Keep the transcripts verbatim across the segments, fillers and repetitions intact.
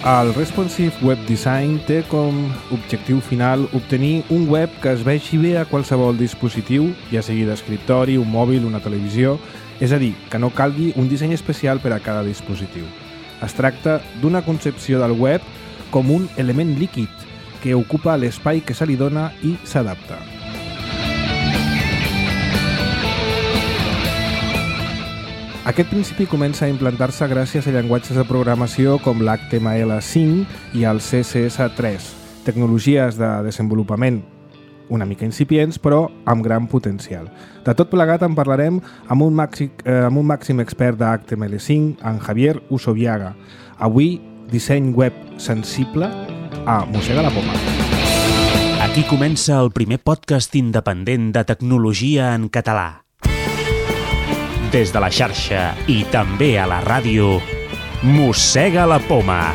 El Responsive Web Design té com objectiu final obtenir un web que es vegi bé a qualsevol dispositiu, ja sigui d'escriptori, un mòbil, una televisió, és a dir, que no calgui un disseny especial per a cada dispositiu. Es tracta d'una concepció del web com un element líquid que ocupa l'espai que se li dona i s'adapta. Aquest principi comença a implantar-se gràcies a llenguatges de programació com l'H T M L cinc i el C S S tres, tecnologies de desenvolupament una mica incipients, però amb gran potencial. De tot plegat en parlarem amb un màxim, eh, amb un màxim expert d'H T M L cinc, en Javier Usobiaga. Avui, disseny web sensible a Mossega la Poma. Aquí comença el primer podcast independent de tecnologia en català. Des de la xarxa i també a la ràdio, Mossega la Poma.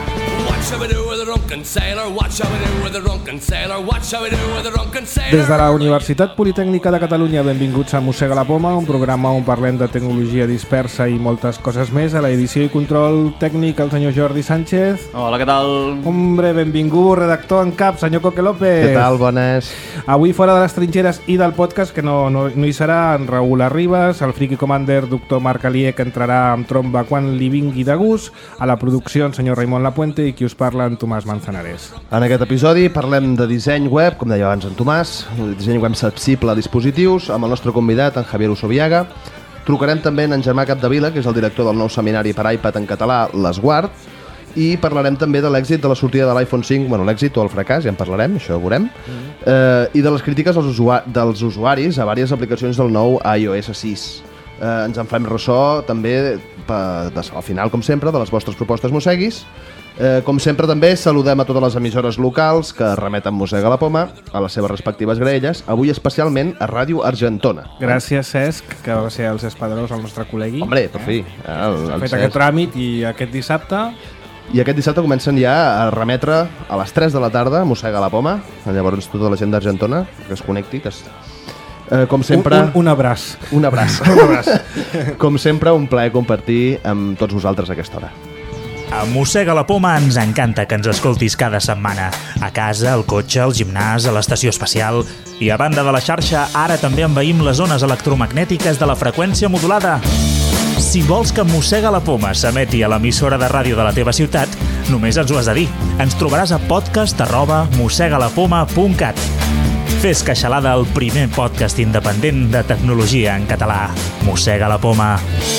Des de la Universitat Politècnica de Catalunya, benvinguts a Mossega la Poma, un programa on parlem de tecnologia dispersa i moltes coses més. A l'edició i control tècnic, el senyor Jordi Sánchez. Hola, què tal? Hombre, benvingut, redactor en cap, senyor Coque López. Què tal, bones? Avui fora de les trinxeres i del podcast, que no, no, no hi serà, en Raül Arribas, el Friki Commander, doctor Marc Alier, que entrarà amb tromba quan li vingui de gust, a la producció, en senyor Raimon Lapuente, i qui us parla, en Tomàs Manzanares. En aquest episodi parlem de disseny web, com deia abans en Tomàs, disseny web sensible a dispositius, amb el nostre convidat, en Javier Usobiaga. Trucarem també en Germà Capdevila, que és el director del nou seminari per iPad en català, l'Esguard, i parlarem també de l'èxit de la sortida de l'iPhone cinc, bueno, l'èxit o el fracàs, ja en parlarem, això ho veurem, mm-hmm. eh, i de les crítiques dels, usua- dels usuaris a diverses aplicacions del nou iOS sis. Eh, ens en farem ressò també, pa, de, al final, com sempre, de les vostres propostes mosseguis. Eh, com sempre també saludem a totes les emissores locals que remeten Mossega la Poma a les seves respectives graelles, avui especialment a Ràdio Argentona. Gràcies, Cesc, que va ser el Cesc Padrós, el nostre col·legui. Hombre, per fi. Eh? El, S'ha el fet aquest tràmit i aquest dissabte... I aquest dissabte comencen ja a remetre a les tres de la tarda Mossega la Poma. Llavors tota la gent d'Argentona que es connecti, que es... Eh, com sempre... Un, un, un abraç. Un abraç. un abraç. Com sempre, un plaer compartir amb tots vosaltres a aquesta hora. A Mossega la Poma ens encanta que ens escoltis cada setmana. A casa, al cotxe, al gimnàs, a l'estació espacial. I a banda de la xarxa, ara també envaïm les ones electromagnètiques de la freqüència modulada. Si vols que Mossega la Poma s'emeti a l'emissora de ràdio de la teva ciutat, només ens ho has de dir. Ens trobaràs a podcast arroba mossegalapoma punt cat. Fes queixalada el primer podcast independent de tecnologia en català. Mossega la Poma.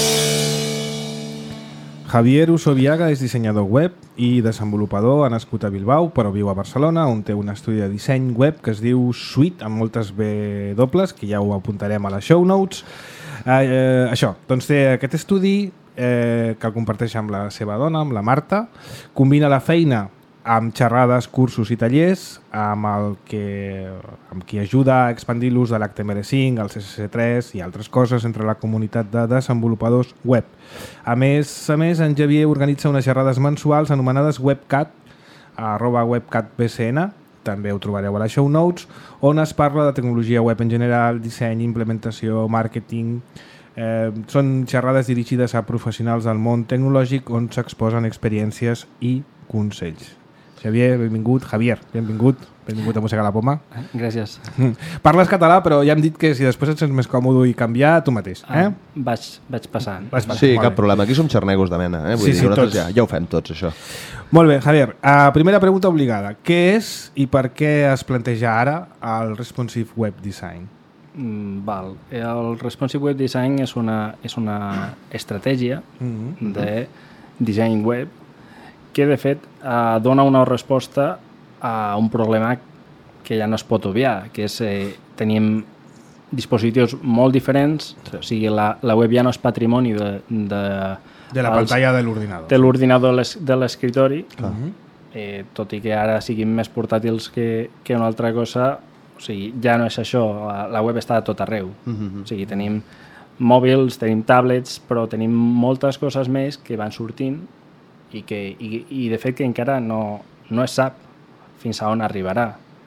Javier Usobiaga és dissenyador web i desenvolupador, ha nascut a Bilbao, però viu a Barcelona, on té un estudi de disseny web que es diu Suite, amb moltes B dobles, que ja ho apuntarem a les show notes. Eh, eh, això, doncs té aquest estudi eh, que el comparteix amb la seva dona, amb la Marta, combina la feina amb xerrades, cursos i tallers, amb el que amb qui ajuda a expandir l'ús de l'H T M L cinc, el C S S tres i altres coses entre la comunitat de desenvolupadors web. A més a més, en Javier organitza unes xerrades mensuals anomenades WebCat, arroba WebCatBCN, també ho trobareu a les show notes, on es parla de tecnologia web en general, disseny, implementació, màrqueting. Eh, són xerrades dirigides a professionals del món tecnològic on s'exposen experiències i consells. Xavier, benvingut. Javier, benvingut. Benvingut a Mossega la Poma. Gràcies. Parles català, però ja hem dit que si després et sents més còmode i canviar, tu mateix. Eh? Ah, vaig, vaig passant. Vas passant. Sí, cap problema. Aquí som xarnegos de mena. Eh? Vull Sí, dir, sí, nosaltres tots. ja, ja ho fem tots, això. Molt bé, Javier. Uh, primera pregunta obligada. Què és i per què es planteja ara el Responsive Web Design? Mm, val. El Responsive Web Design és una, és una estratègia mm-hmm. de disseny web que, de fet, eh, dona una resposta a un problema que ja no es pot obviar, que és eh, tenim dispositius molt diferents, o sigui, la, la web ja no és patrimoni de, de, de la els, pantalla de l'ordinador. de l'ordinador de l'escriptori, Uh-huh. eh, tot i que ara siguin més portàtils que, que una altra cosa, o sigui, ja no és això, la, la web està a tot arreu. Uh-huh. O sigui, tenim mòbils, tenim tablets, però tenim moltes coses més que van sortint i, que, i, i de fet que encara no, no es sap fins a on arribarà.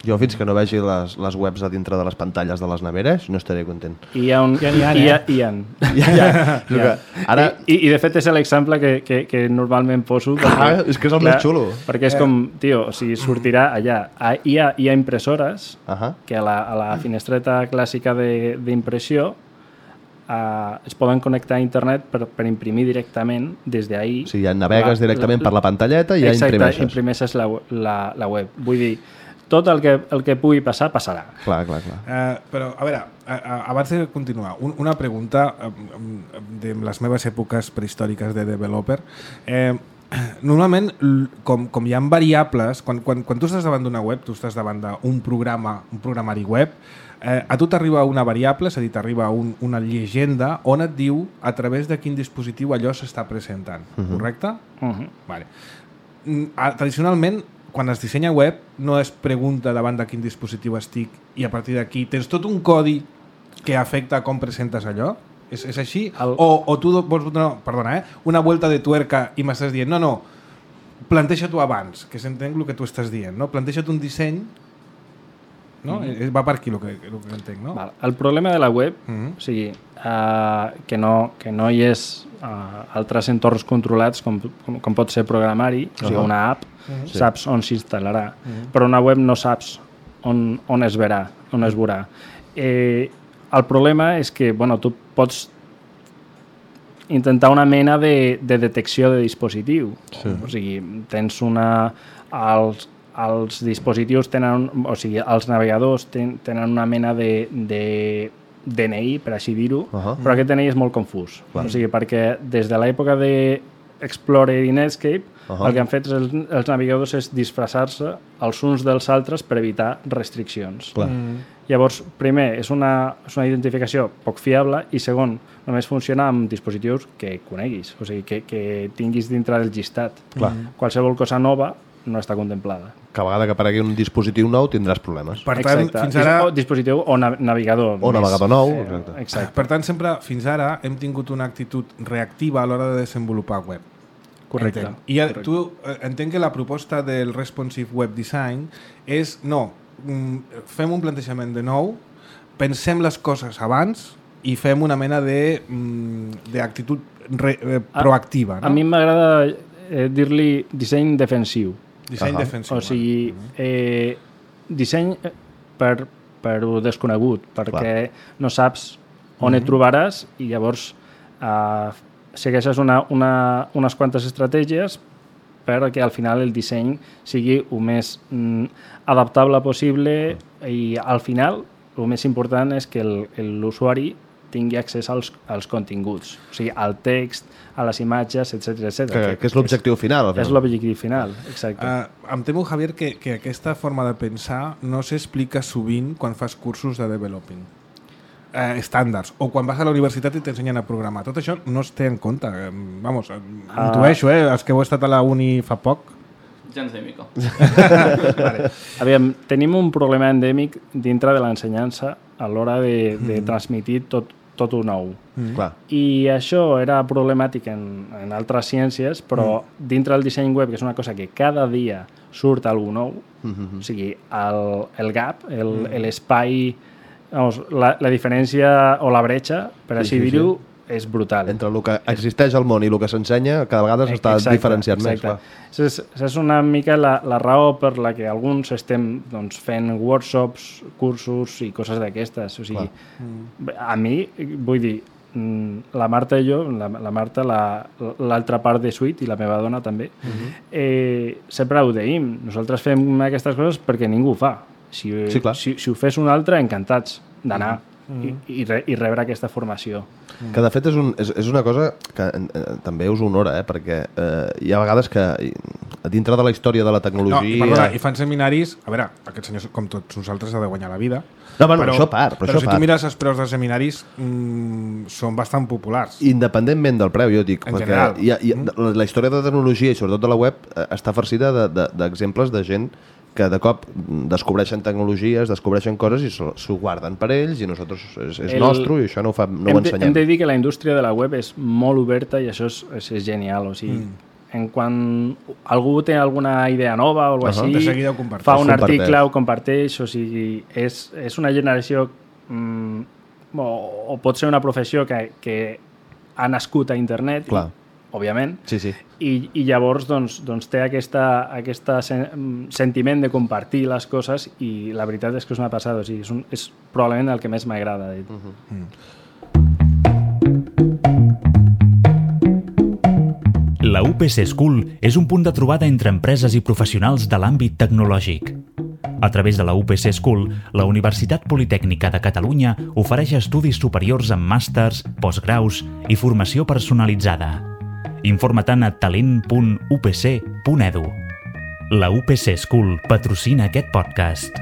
Jo fins que no vegi les, les webs a dintre de les pantalles de les neveres no estaré content. I hi ha un... Ja n'hi ha, hi ha, eh? hi ha. Ja, ja. Hi ha. Ara... I, I de fet és l'exemple que, que, que normalment poso. Ah, és que és el clar, més xulo. Perquè és com, tio, o sigui, sortirà allà. Ah, Hi ha, hi ha impressores Uh -huh. que a la, a la finestreta clàssica d'impressió Uh, es poden connectar a internet per, per imprimir directament des d'ahir. O sigui, ja navegues la, directament la, per la pantalleta i ja exacte, imprimeixes. imprimeixes la, la, la web. Vull dir, tot el que, el que pugui passar, passarà. Clar, clar, clar. Uh, però, a veure, a, a, abans de continuar, un, una pregunta um, de les meves èpoques prehistòriques de developer. Eh, normalment, com, com hi ha variables, quan, quan, quan tu estàs davant d'una web, tu estàs davant d'un programa, un programari web, Eh, a tu t'arriba una variable, és a dir, t'arriba un, una llegenda on et diu a través de quin dispositiu allò s'està presentant, uh-huh. correcte? Uh-huh. Vale. Tradicionalment, quan es dissenya web, no es pregunta davant de quin dispositiu estic i a partir d'aquí tens tot un codi que afecta com presentes allò? És, és així? El... O, o tu vols no, perdona, eh? una vuelta de tuerca i m'estàs dient no, no, planteja-t'ho abans, que s'entenc el que tu estàs dient, no? Planteja-t'ho un disseny. No? Mm-hmm. Va per aquí el que, el que entenc, no? Val. El problema de la web, mm-hmm. o sigui, uh, que, no, que no hi és uh, altres entorns controlats com, com, com pot ser programari, uh-huh. o sigui, una app, uh-huh. saps on s'instal·larà, uh-huh. però una web no saps on, on es verà, on es veurà. Eh, el problema és que, bueno, tu pots intentar una mena de, de detecció de dispositiu. Sí. O sigui, tens una... Els, els dispositius tenen, o sigui, els navegadors ten, tenen una mena de, de D N I, per així dir-ho, uh-huh. però aquest D N I és molt confús. Clar. O sigui, perquè des de l'època de Explorer i Netscape, uh-huh. el que han fet els, els navegadors és disfressar-se els uns dels altres per evitar restriccions. Clar. Mm. Llavors, primer, és una, és una identificació poc fiable i segon, només funciona amb dispositius que coneguis, o sigui, que, que tinguis dintre del llistat. Clar. Qualsevol cosa nova no està contemplada. Cada vegada que aparegui un dispositiu nou tindràs problemes. Per tant, exacte. fins ara... O dispositiu o navegador. O més. navegador nou. Eh, exacte. exacte. Per tant, sempre, fins ara, hem tingut una actitud reactiva a l'hora de desenvolupar web. Correcte. Entenc. I Correcte. tu eh, entenc que la proposta del Responsive Web Design és, no, mm, fem un plantejament de nou, pensem les coses abans i fem una mena de mm, d'actitud eh, proactiva. A, no? a mi m'agrada eh, dir-li disseny defensiu. Disseny uh-huh. defensiu. O sigui, eh, disseny per, per desconegut, perquè Clar. no saps on uh-huh. et trobaràs i llavors eh, segueixes una, una, unes quantes estratègies perquè al final el disseny sigui el més mm, adaptable possible i al final el més important és que l'usuari tingui accés als, als continguts, o sigui, al text, a les imatges, etcètera etcètera. Que, que és l'objectiu final. És l'objectiu final, exacte. Uh, em temo, Javier, que, que aquesta forma de pensar no s'explica sovint quan fas cursos de developing. Uh, estàndards, o quan vas a la universitat i t'ensenyen a programar. Tot això no es té en compte. Um, vamos, uh, intueixo, eh? Els que heu estat a la uni fa poc. Gens de mico. Vale. Aviam, tenim un problema endèmic dintre de l'ensenyança a l'hora de, de mm. transmitir tot, tot un nou. Mm. I això era problemàtic en, en altres ciències, però mm. dintre del disseny web, que és una cosa que cada dia surt algú nou, mm-hmm. o sigui, el, el gap, l'espai, mm. la, la diferència o la bretxa, per sí, així sí, dir-ho, sí. és brutal. Entre el que existeix al món i el que s'ensenya, cada vegada s'està diferenciant exacte. més. És, és una mica la, la raó per la que alguns estem doncs, fent workshops, cursos i coses d'aquestes. O sigui, mm. a mi, vull dir, la Marta i jo, la, la Marta, l'altra la, part de Suite i la meva dona també, mm-hmm. eh, sempre ho deim. Nosaltres fem aquestes coses perquè ningú ho fa. Si, sí, si, si ho fes un altre, encantats d'anar. Mm. I, i, re, i rebre aquesta formació. Que de fet és, un, és, és una cosa que eh, també us honora, eh, perquè eh, hi ha vegades que a dintre de la història de la tecnologia... No, i, perdona, i fan seminaris... A veure, aquests senyors, com tots nosaltres, ha de guanyar la vida. No, bueno, però, això part. Però, però això si part. tu mires els preus dels seminaris, mmm, són bastant populars. Independentment del preu, jo dic. En general. Hi ha, hi ha, mm. La història de tecnologia i sobretot de la web està farcida d'exemples de, de, de gent que de cop descobreixen tecnologies, descobreixen coses i s'ho guarden per ells i nosaltres és, és el... nostre i això no ho, fa, no ho ensenyem. Hem de dir que la indústria de la web és molt oberta i això és, és, és genial. O sigui, mm. en quan algú té alguna idea nova o alguna cosa Uh-huh. De així, seguida ho comparteix. fa un Ho comparteix. article, ho comparteix, o sigui, és, és una generació mm, o, o pot ser una professió que, que ha nascut a internet, Clar. òbviament, Sí, sí. i, i llavors doncs, doncs té aquesta, aquesta sen sentiment de compartir les coses i la veritat és que és una passada, o sigui, és, un, és probablement el que més m'agrada. Uh-huh. Mm. La U P C School és un punt de trobada entre empreses i professionals de l'àmbit tecnològic. A través de la U P C School, la Universitat Politècnica de Catalunya ofereix estudis superiors amb màsters, postgraus i formació personalitzada. Informa-te'n a talent punt u p c punt e d u. La U P C School patrocina aquest podcast.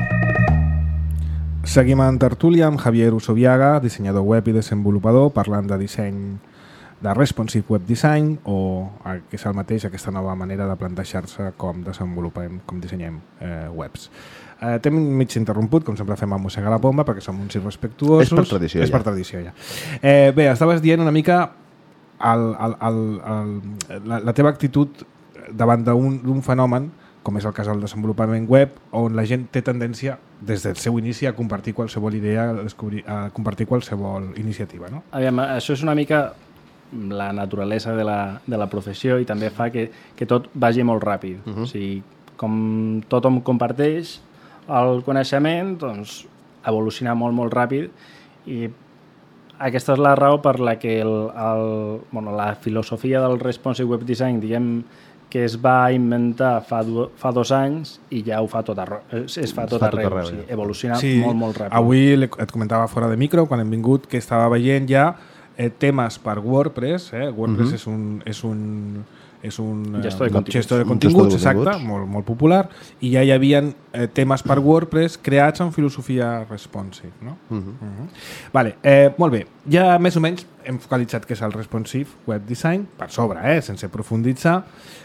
Seguim en tertúlia amb Javier Usobiaga, dissenyador web i desenvolupador, parlant de disseny de responsive web design o, que és el mateix, aquesta nova manera de plantejar-se com desenvolupem, com dissenyem eh, webs. Eh, T'hem mig interromput, com sempre fem a mossegar la pomba, perquè som uns irrespectuosos. És per tradició, és ja. per tradició, ja. Eh, bé, estaves dient una mica el, el, el, el, la, la teva actitud davant d'un fenomen, com és el cas del desenvolupament web, on la gent té tendència, des del seu inici, a compartir qualsevol idea, a, descobrir, a compartir qualsevol iniciativa, no? Aviam, això és una mica la naturalesa de la, de la professió i també fa que, que tot vagi molt ràpid. Uh-huh. O sigui, com tothom comparteix el coneixement, doncs evoluciona molt, molt ràpid i aquesta és la raó per la que el, el, bueno, la filosofia del responsive web design, diguem, que es va inventar fa, du, fa dos anys i ja ho fa tot arreu. Es, es fa tot, fa arreu, tot arreu, o sigui, ja. evoluciona Sí, molt, molt ràpid. avui et comentava fora de micro, quan hem vingut, que estava veient ja eh, temes per WordPress. Eh? WordPress uh-huh. és un... És un és un gestor de eh, continguts, gestor de Un continguts, gestor de exacte, continguts. molt, molt popular, i ja hi havia eh, temes per WordPress creats amb filosofia responsive. No? Uh-huh. Uh-huh. Vale, eh, molt bé, ja més o menys hem focalitzat què és el responsive web design, per sobre, eh, sense profunditzar.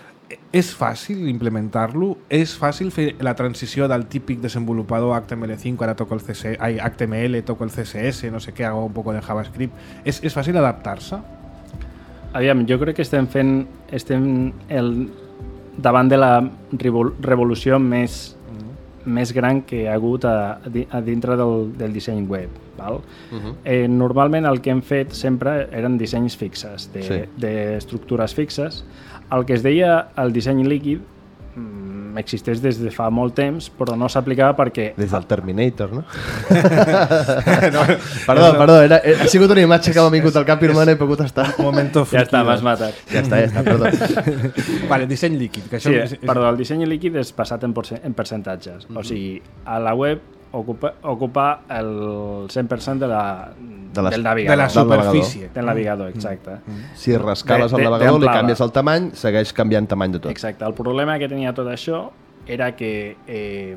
És fàcil implementar-lo? És fàcil fer la transició del típic desenvolupador H T M L cinc, ara toco el C S S, ai, H T M L, toco el C S S, no sé què, hago un poco de JavaScript. És, és fàcil adaptar-se? Aviam, jo crec que estem fent estem el, davant de la revol, revolució més, mm. més gran que hi ha hagut a, a dintre del, del disseny web. Val? Uh-huh. eh, normalment el que hem fet sempre eren dissenys fixes, d'estructures de, sí. fixes. El que es deia el disseny líquid mm, existeix des de fa molt temps, però no s'aplicava perquè... Des del Terminator, no? no perdó, perdó, era, ha sigut una imatge que m'ha vingut al cap i no me n'he pogut estar. Un momento ja està, m'has matat. Ja està, ja està, perdó. Vale, disseny líquid. Que això sí, és, és... perdó, el disseny líquid és basat en, en percentatges. Mm-hmm. O sigui, a la web ocupa, ocupa el cent per cent de la, de les, del navegador. De la superfície. Del navegador, exacte. Mm-hmm. Si rescales de, el de, navegador, li d'amplada. canvies el tamany, segueix canviant tamany de tot. Exacte. El problema que tenia tot això era que eh,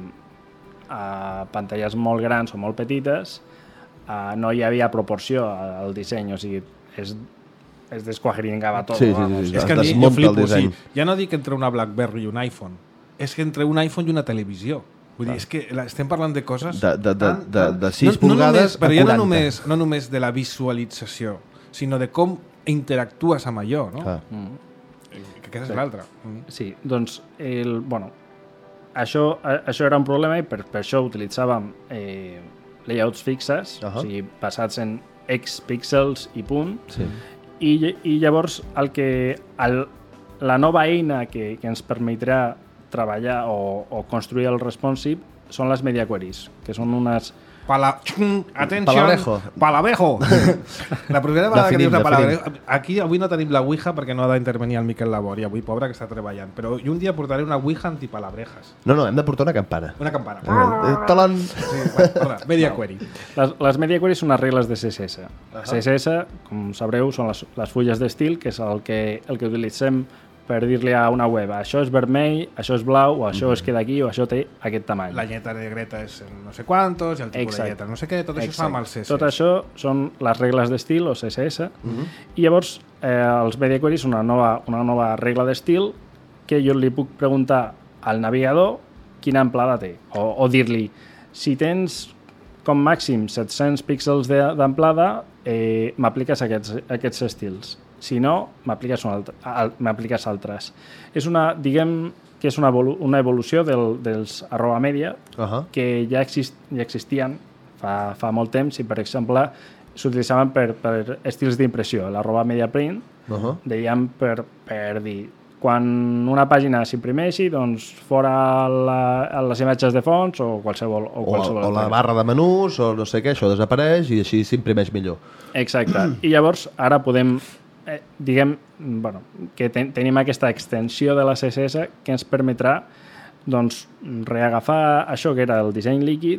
a pantalles molt grans o molt petites eh, no hi havia proporció al disseny, o sigui, es, es desquajeringava tot. Sí, sí, vamos. sí, sí. És que a mi jo desmunta el flipo, disseny. sí. Ja no dic entre una BlackBerry i un iPhone, és que entre un iPhone i una televisió. Vull dir, és que estem parlant de coses... De, de, de, tan, de, tan... de sis no, no pulgades només, però a ja quaranta. no només, no només de la visualització, sinó de com interactues amb allò, no? Clar. Mm. Que aquesta és l'altra. Mm. Sí, doncs, el, bueno, això, a, això era un problema i per, per això utilitzàvem eh, layouts fixes, Uh-huh. o sigui, basats en X píxels i punt, Sí. i, i llavors el que, el, la nova eina que, que ens permetrà treballar o, o construir el responsive són les media queries, que són unes... Pala... Atenció! Palabrejo. Palabejo! La primera vegada que Definim, dius la definim. palabrejo... Aquí avui no tenim la Ouija perquè no ha d'intervenir el Miquel Labor i avui, pobre, que està treballant. Però jo un dia portaré una Ouija antipalabrejas. No, no, hem de portar una campana. Una campana. Eh, Talant. Sí, bueno, perdó, media query. Les, les media queries són les regles de C S S. Uh-huh. C S S, com sabreu, són les, les fulles d'estil, que és el que, el que utilitzem per dir-li a una web, això és vermell, això és blau, o això es queda aquí, o això té aquest tamany. La lletra negreta és no sé quantos, i el tipus Exacte. de lletra no sé què, tot això es fa amb el C S S. Tot això són les regles d'estil, o C S S, Uh-huh. i llavors eh, els media queries són una nova, una nova regla d'estil que jo li puc preguntar al navegador quina amplada té, o, o dir-li, si tens com màxim set-cents píxels d'amplada, eh, m'apliques aquests, aquests estils. Si no, m'apliques un altre, al- m'apliques altres. És una, diguem que és una, evolu una evolució del, dels arroba media Uh -huh. que ja, exist, ja existien fa, fa molt temps i, per exemple, s'utilitzaven per, per estils d'impressió. L'arroba media print, Uh -huh. dèiem per, per dir quan una pàgina s'imprimeixi, doncs fora la, les imatges de fons o qualsevol, o O, qualsevol o la altra. barra de menús, o no sé què, això desapareix i així s'imprimeix millor. Exacte. I llavors ara podem, eh, diguem, bueno, que ten tenim aquesta extensió de la C S S que ens permetrà doncs, reagafar això que era el disseny líquid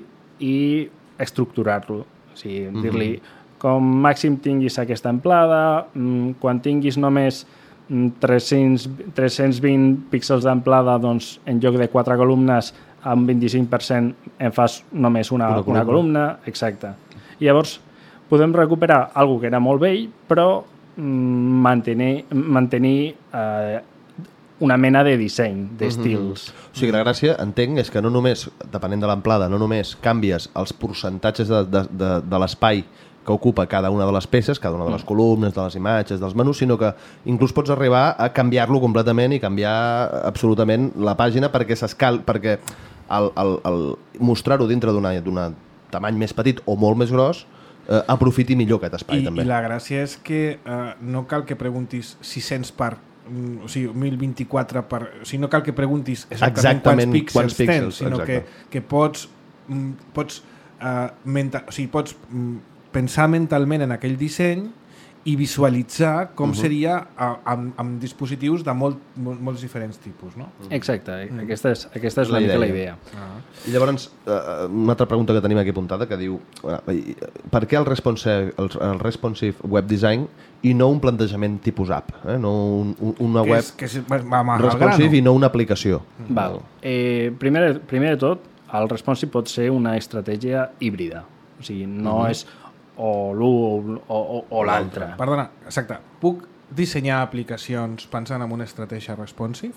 i estructurar-lo. O sigui, mm -hmm. dir-li com màxim tinguis aquesta amplada, quan tinguis només tres-cents, tres-cents vint píxels d'amplada, doncs en lloc de quatre columnes amb un vint-i-cinc per cent en fas només una, Una una, columna. una columna. Exacte. I llavors podem recuperar algo que era molt vell, però mm, mantenir, mantenir eh, una mena de disseny, d'estils. O sigui, la gràcia, entenc, és que no només, depenent de l'amplada, no només canvies els percentatges de, de, de, de l'espai que ocupa cada una de les peces, cada una de les columnes, de les imatges, dels menús, sinó que inclús pots arribar a canviar-lo completament i canviar absolutament la pàgina perquè s'escal, perquè el, el, el mostrar-ho dintre d'una tamany més petit o molt més gros eh, aprofiti millor aquest espai, I, també. I la gràcia és que eh, no cal que preguntis sis-cents per mm, o sigui, mil vint-i-quatre per... O sigui, no cal que preguntis exactament, Exactament quants píxels, quants píxels, tens, sinó exacte. que, que pots, mm, pots, uh, mental, o sigui, pots mm, pensar mentalment en aquell disseny i visualitzar com uh -huh. seria uh, amb, amb dispositius de molt, molt, molts diferents tipus, no? Exacte. Mm. Aquesta és, aquesta és La una mica la idea. idea. Ah. I llavors, eh, una altra pregunta que tenim aquí apuntada que diu eh, per què el responsive, el, el responsive web design i no un plantejament tipus app, eh? No un, un, una Que web és, que és, va, va, va, al responsive grano. i no una aplicació. Val. Eh, primer, primer de tot, el responsive pot ser una estratègia híbrida. O sigui, no uh -huh. és o l'u o, o, o l'altre. Perdona, exacte. Puc dissenyar aplicacions pensant en una estratègia responsive?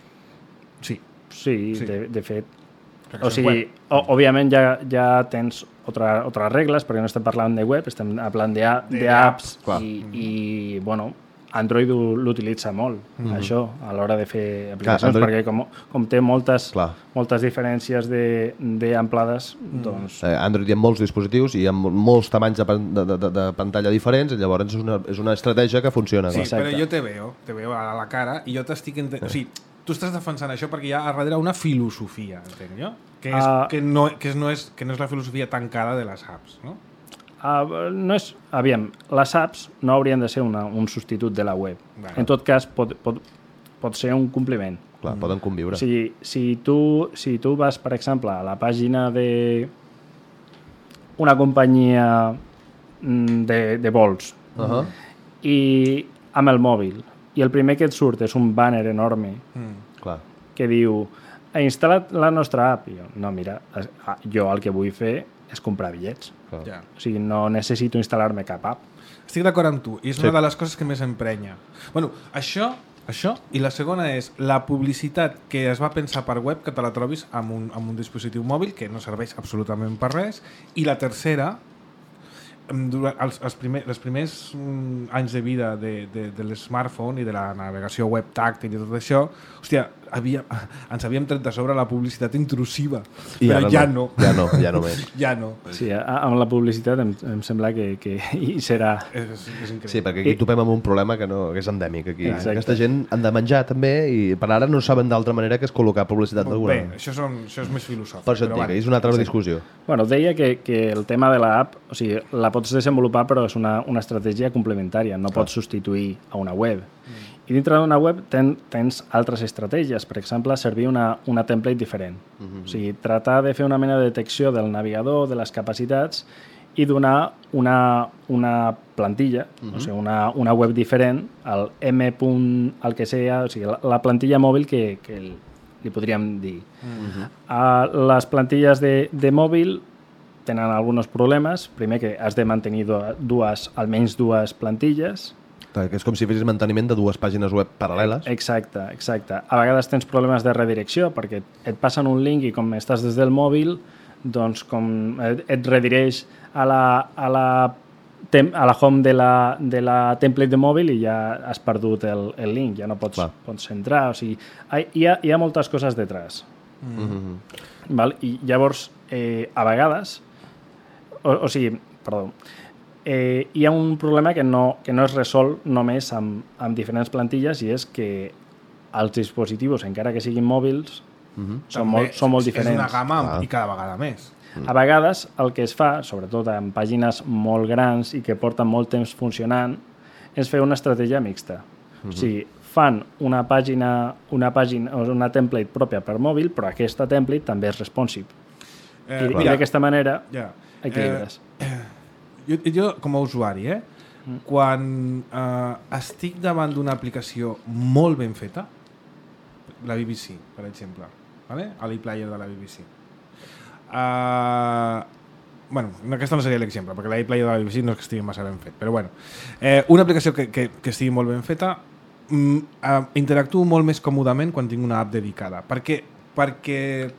Sí. Sí, Sí. de, de fet. Perquè O és sigui, web. o, òbviament ja, ja tens otra, otras regles, perquè no estem parlant de web, estem parlant d'apps Clar. i, i, bueno, Android ho- l'utilitza molt, mm -hmm. això, a l'hora de fer aplicacions, Android- perquè com, com té moltes, Clar. moltes diferències d'amplades, de, doncs... Eh, Android hi ha molts dispositius i hi ha mol- molts tamanys de, pan- de, de, de pantalla diferents i llavors és una, és una estratègia que funciona. Sí, clar. Exacte. però jo te veo, te veo a la cara i jo t'estic... Ente... O sigui, tu estàs defensant això perquè hi ha a darrere una filosofia, entenc jo? Que, és, Ah. que, no, que, és, no és, que no és la filosofia tancada de les apps, no? Uh, no és, aviam, les apps no haurien de ser una, un substitut de la web. Vale. En tot cas, pot, pot, pot ser un compliment. Clar, poden conviure. O sigui, si tu, si tu vas, per exemple, a la pàgina de una companyia mm, de, de vols Uh -huh. i amb el mòbil i el primer que et surt és un banner enorme Mm. Clar. que diu ha instal·lat la nostra app. I jo, no, mira, es- ah, jo el que vull fer és comprar bitllets. Clar. Ja. O sigui, no necessito instal·lar-me cap app. Estic d'acord amb tu, i és Sí. una de les coses que més emprenya. Bueno, això, això, i la segona és la publicitat que es va pensar per web, que te la trobis amb un, amb un dispositiu mòbil, que no serveix absolutament per res, i la tercera, em, durant els, els, primer, els primers mm, anys de vida de, de, de l'smartphone i de la navegació web tàctil i tot això, hòstia, havia, ens havíem tret de sobre la publicitat intrusiva, I però ara ja no. Ja no, ja no més. Ja no. Sí, a- amb la publicitat em, em sembla que, que hi serà. És, és increïble. Sí, perquè aquí topem amb un problema que, no, que és endèmic. Aquí. Exacte. Aquesta gent han de menjar també i per ara no saben d'altra manera que és col·locar publicitat d'alguna Bé, manera. això, són, això és més filosòfic. Per això et però dic, vale. és una altra discussió. Bueno, deia que, que el tema de l'app, o sigui, la pots desenvolupar però és una, una estratègia complementària, no pots substituir a una web. Mm. I dintre d'una web ten, tens altres estratègies, per exemple, servir una, una template diferent. Mm-hmm. O sigui, tratar de fer una mena de detecció del navegador, de les capacitats i donar una, una plantilla, mm-hmm. o sigui, una, una web diferent, al M. el que sea, o sigui, la, la plantilla mòbil que, que li podríem dir. Mm-hmm. uh, les plantilles de, de mòbil tenen alguns problemes. Primer, que has de mantenir dues, almenys dues plantilles. Clar, que és com si fessis manteniment de dues pàgines web paral·leles. Exacte, exacte. A vegades tens problemes de redirecció perquè et passen un link i com estàs des del mòbil, doncs com et, et redireix a la, a la tem, a la home de la, de la template de mòbil i ja has perdut el, el link, ja no pots, pots entrar. O sigui, hi ha, hi ha moltes coses detrás. Mm-hmm. Val? I llavors, eh, a vegades, o, o sigui, perdó, eh, hi ha un problema que no, que no es resol només amb, amb diferents plantilles i és que els dispositius, encara que siguin mòbils, mm-hmm. són, molt, són molt diferents. És una gamma ah. i cada vegada més. A vegades el que es fa, sobretot en pàgines molt grans i que porten molt temps funcionant, és fer una estratègia mixta. Mm-hmm. O sigui, fan una pàgina, una pàgina o una template pròpia per mòbil, però aquesta template també és responsive. Eh, I, i d'aquesta manera ja. equilibres. Eh, jo, jo, com a usuari, eh, mm. quan eh, estic davant d'una aplicació molt ben feta, la B B C, per exemple, vale? a l'iPlayer de la B B C, Uh, bueno, aquesta no seria l'exemple perquè l'iPlayer de la B B C no és que estigui massa ben fet, però bueno, eh, una aplicació que, que, que estigui molt ben feta, mm, uh, interactuo molt més còmodament quan tinc una app dedicada perquè, perquè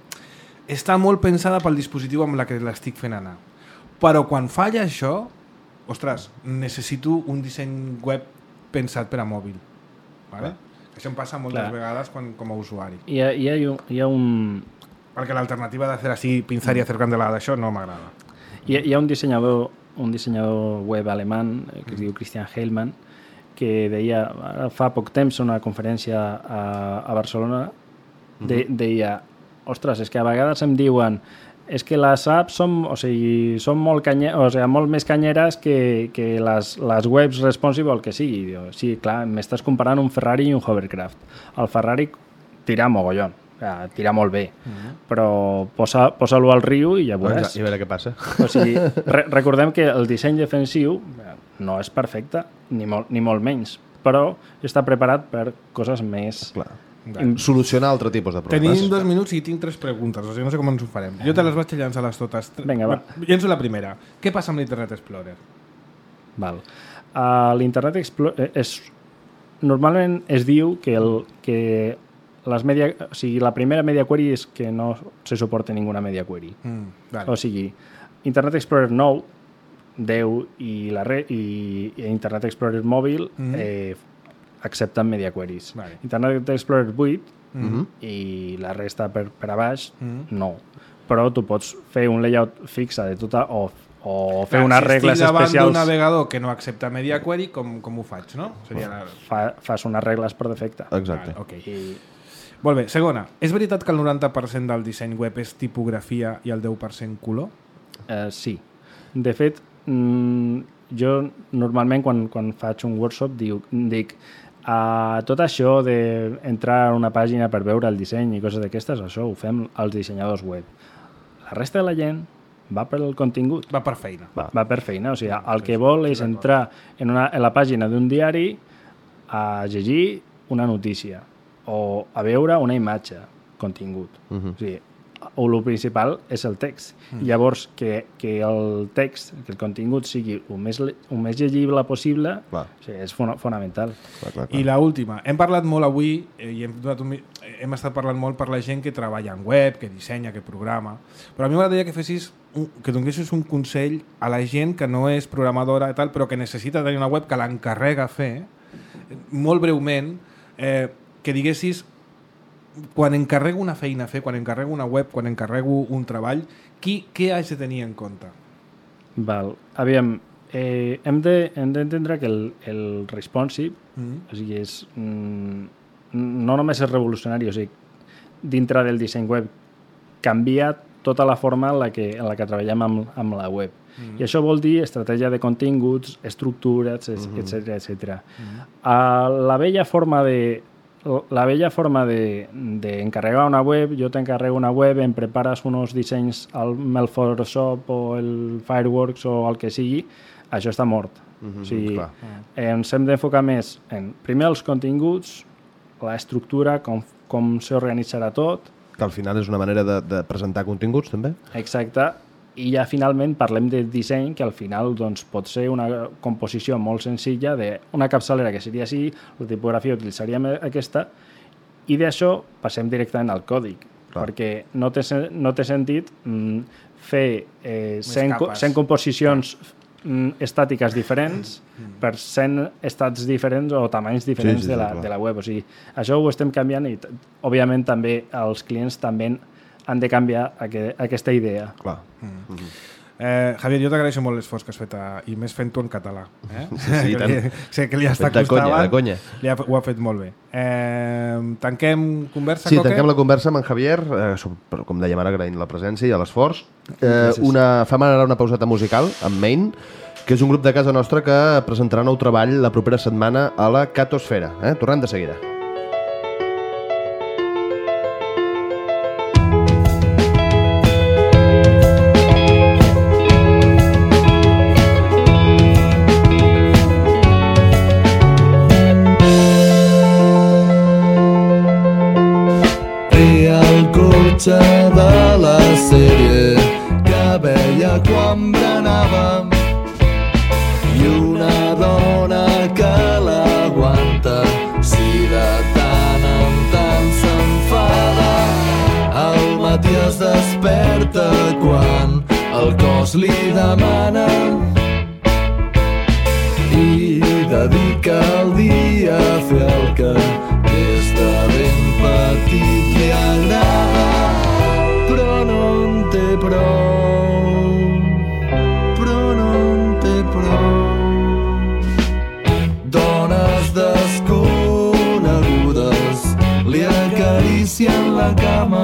està molt pensada pel dispositiu amb la que l'estic fent anar, però quan falla això, ostres, necessito un disseny web pensat per a mòbil, vale? Això em passa moltes Clar. vegades quan, com a usuari. Hi ha, hi ha, hi ha un... Perquè l'alternativa de fer així, pinzar i hacer candelada, això no m'agrada. Hi, hi ha un dissenyador, un dissenyador web alemany que es mm. diu Christian Heilmann, que deia, fa poc temps, una conferència a, a Barcelona, de, mm. deia, ostres, és que a vegades em diuen és que les apps són, o sigui, són molt, canye, o sigui, molt més canyeres que, que les, les webs responsive o el que sigui. Diu, sí, clar, m'estàs comparant un Ferrari i un hovercraft. El Ferrari tira mogollon. Tira molt bé, uh-huh. però posa, posa-lo al riu i ja veuràs. I a veure què passa. O sigui, re recordem que el disseny defensiu no és perfecte, ni molt, ni molt menys, però està preparat per coses més... Clar. Solucionar altre tipus de problemes. Tenim dos minuts i tinc tres preguntes, o sigui, no sé com ens ho farem. Jo te les vaig llançar les totes. Vinga, va. Llenço la primera. Què passa amb l'Internet Explorer? Val. Uh, L'Internet Explorer és... Normalment es diu que el... Que les media, o sigui, la primera media query és que no se suporta ninguna media query. Mm, vale. O sigui, Internet Explorer nou, deu i, la re, i, i Internet Explorer mòbil mm. eh, accepten media queries. Vale. Internet Explorer vuit mm-hmm. i la resta per, per a baix, mm. no. Però tu pots fer un layout fixe de tota o o fer Clar, unes si regles especials... Si estic davant d'un navegador que no accepta media query, com, com ho faig, no? Seria la... Fa, fas unes regles per defecte. Exacte. Vale, okay. I... Molt bé, segona. És veritat que el noranta per cent del disseny web és tipografia i el deu per cent color? Uh, sí. De fet, mm, jo normalment quan, quan faig un workshop diu, dic uh, tot això d'entrar a una pàgina per veure el disseny i coses d'aquestes, això ho fem els dissenyadors web. La resta de la gent va per el contingut. Va per feina. Va, va per feina. O sigui, el que vol és entrar en, una, en la pàgina d'un diari a llegir una notícia o a veure una imatge, contingut. Uh-huh. O sigui, o el principal és el text. Uh-huh. Llavors, que, que el text, que el contingut sigui el més, el més llegible possible, o sigui, és fona, fonamental. Clar, clar, clar. I l'última. Hem parlat molt avui, eh, i hem, donat un, hem estat parlant molt per la gent que treballa en web, que dissenya, que programa, però a mi m'agradaria que fessis un, que donessis un consell a la gent que no és programadora i tal, però que necessita tenir una web que l'encarrega a fer, molt breument, eh, que diguessis, quan encarrego una feina a fer, quan encarrego una web, quan encarrego un treball, qui, què haig de tenir en compte? Val. Aviam, eh, hem d'entendre que el, el responsive, mm. o sigui, és, mm, no només és revolucionari, o sigui, dintre del disseny web, canvia tota la forma en la que, en la que treballem amb, amb la web. Mm. I això vol dir estratègia de continguts, estructures, etcètera, etcètera. La vella forma de La vella forma d'encarregar de, una web, jo t'encarrego una web, em prepares uns dissenys amb el Photoshop o el Fireworks o el que sigui, això està mort. Mm-hmm, o sigui, eh, ens hem d'enfocar més en, primer, els continguts, l'estructura, com, com s'organitzarà tot. Que al final és una manera de, de presentar continguts, també. Exacte. I ja finalment parlem de disseny, que al final doncs, pot ser una composició molt senzilla d'una capçalera que seria així, la tipografia utilitzaríem aquesta, i d'això passem directament al còdic. Clar. Perquè no té, no té sentit mm, fer eh, cent, cent composicions estàtiques diferents per cent estats diferents o tamanys diferents Sí, sí, de, la, sí, clar. de la web. O sigui, això ho estem canviant i, òbviament, també els clients també han de canviar aqu aquesta idea. Clar. Eh, Javier, jo t'agraeixo molt l'esforç que has fet, a, i més fent-ho en català. Eh? sí, i tant. Li, sé que li està De conya, costant. de conya. Li ha, ho ha fet molt bé. Eh, tanquem conversa, Sí, Coque? tanquem la conversa amb en Javier, eh, so- però, com dèiem ara, agraint la presència i l'esforç. Eh, una, fem ara una pauseta musical amb Main, que és un grup de casa nostra que presentarà nou treball la propera setmana a la Catosfera. Eh? Tornem de seguida. de la sèrie que veia quan berenàvem i una dona que l'aguanta si de tant en tant s'enfada al matí es desperta quan el cos li demana i dedica el dia a fer el que des de ben petit li agrada però no en té prou, però no en té prou. Dones desconegudes li acaricien la cama,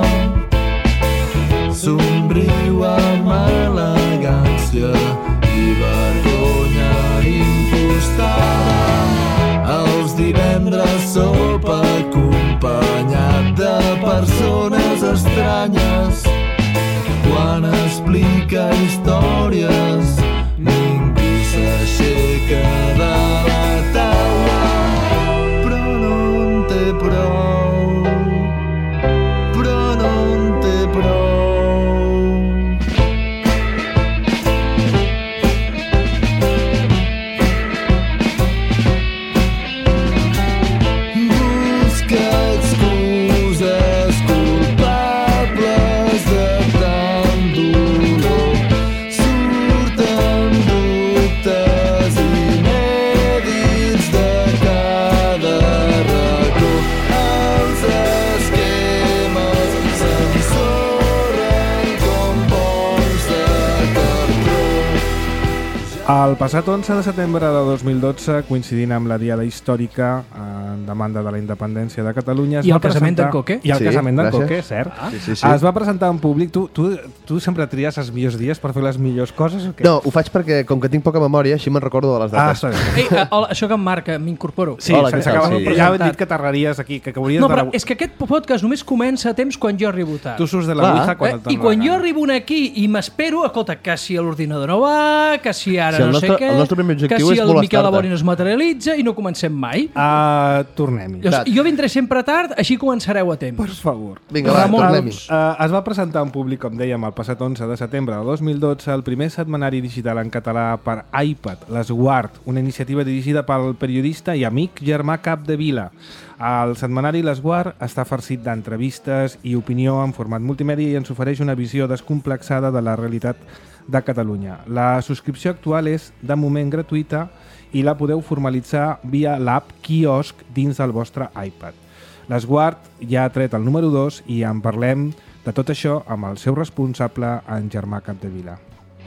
somriu amb elegància i vergonya impostada. Els divendres sopa acompanyat de persones estranyes. Quan explica històries, ningú s'aixeca de la taula, però no en té prou, però no en té prou. Busca excuses culpables de tant dolor. Surten dubtes inèdits de cada racó. Els esquemes s'ensorren com pols de cartró. El passat onze de setembre de dos mil dotze, coincidint amb la Diada Històrica en demanda de la independència de Catalunya... es I el va casament presentar- d'en Coque? I el Sí, casament d'en gràcies. Coque, cert. Sí, sí, sí. Es va presentar en públic. Tu, tu, tu sempre tries els millors dies per fer les millors coses o què? No, ho faig perquè, com que tinc poca memòria, així me'n recordo de les Ah, dates. està bé. Ei, eh, hola, això que em marca, m'incorporo. Sí, Hola, se- què tal? s'acaba- Sí. ja hem dit que t'arraries aquí, que, que hauries No, de... però és que aquest podcast només comença a temps quan jo arribo tard. Tu surts de la Clar. Ouija quan Eh? et dona I quan la jo gana. arribo aquí i m'espero, escolta, que si l'ordinador no va, que si ara Sí, el no nostre- sé què, el nostre primer objectiu que si és el molestar-te. Miquel Labori no es materialitza i no comencem mai. Uh, Tornem-hi. Jo, jo vindré sempre tard, així començareu a temps. Per favor. Vinga, va, Ramon, tornem-hi. Uh, es va presentar en públic, com dèiem, el passat onze de setembre de dos mil dotze el primer setmanari digital en català per iPad, l'Esguard, una iniciativa dirigida pel periodista i amic Germà Capdevila. El setmanari L'Esguard està farcit d'entrevistes i opinió en format multimèdia i ens ofereix una visió descomplexada de la realitat de Catalunya. La subscripció actual és, de moment, gratuïta i la podeu formalitzar via l'app Quiosc dins del vostre iPad. L'Esguard ja ha tret el número dos i en parlem de tot això amb el seu responsable, en Germà Capdevila.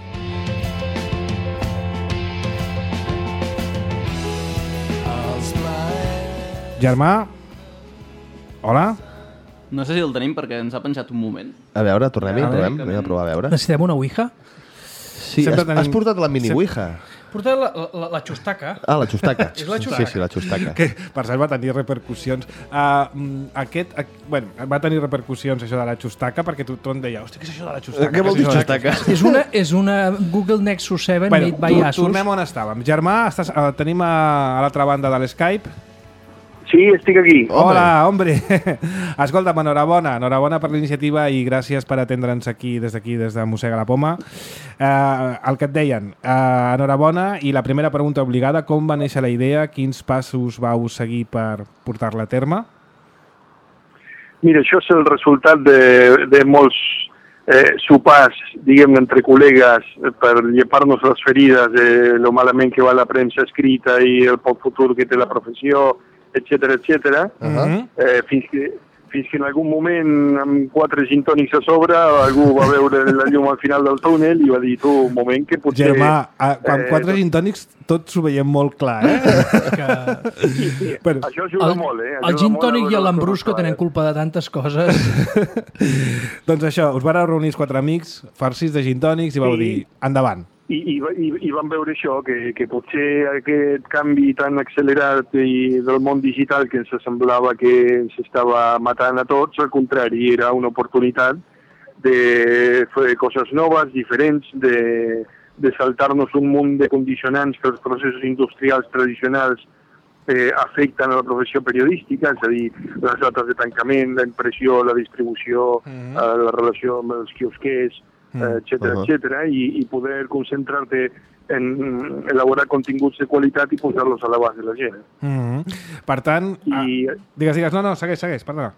Germà, hola. No sé si el tenim perquè ens ha penjat un moment. A veure, tornem-hi, A veure, provem. Anem a provar, a veure. Necessitem una ouija? Sí, Sempre has, tenim- has portat la mini sempre- Ouija. Porta la, la, la xustaca. Ah, la xustaca. És la Sí, xustaca. sí, la xustaca. Que, per cert, va tenir repercussions. Uh, aquest, uh, bueno, va tenir repercussions això de la xustaca perquè tothom deia, hosti, què és això de la xustaca? Què vol dir és això de la xustaca? És una, és una Google Nexus set Bueno, made by tu- Asus. tornem on estàvem. Germà, estàs, uh, tenim a, a l'altra banda de l'Skype. Sí, estic aquí. Hola, hombre. Escolta'm, enhorabona. Enhorabona per l'iniciativa i gràcies per atendre'ns aquí, des d'aquí, des de Mossega la Poma. Uh, el que et deien, uh, enhorabona, i la primera pregunta obligada, com va néixer la idea, quins passos vau seguir per portar-la a terme? Mira, això és el resultat de, de molts eh, sopars, diguem-ne, entre col·legues per llepar-nos les ferides de lo malament que va la premsa escrita i el poc futur que té la professió, etcètera, etcètera, Uh-huh. eh, fins que fins que en algun moment, amb quatre gin tònics a sobre, algú va veure la llum al final del túnel i va dir, tu, un moment que potser... Germà, a, amb eh, quatre gin tònics tots ho veiem molt clar, eh? Que... Sí, sí. Bueno, Això ajuda El, molt, eh? el Ajuda gin molt a tònic veure i les l'Ambrusco coses tenen clares. culpa de tantes coses. doncs això, us vareu reunir els quatre amics, farcits de gin tònics, i vau Sí. dir, endavant. I, i, i, i vam veure això, que, que potser aquest canvi tan accelerat i del món digital que ens semblava que ens estava matant a tots, al contrari, era una oportunitat de fer coses noves, diferents, de, de saltar-nos un munt de condicionants que els processos industrials tradicionals eh, afecten a la professió periodística, és a dir, les dates de tancament, la impressió, la distribució, mm-hmm. eh, la relació amb els quiosquers, Mm. etcètera, Uh-huh. etcètera, i, i poder concentrar-te en elaborar continguts de qualitat i posar-los a l'abast de la gent. Mm -hmm. Per tant... I, ah, digues, digues, no, no, segueix, segueix, perdona.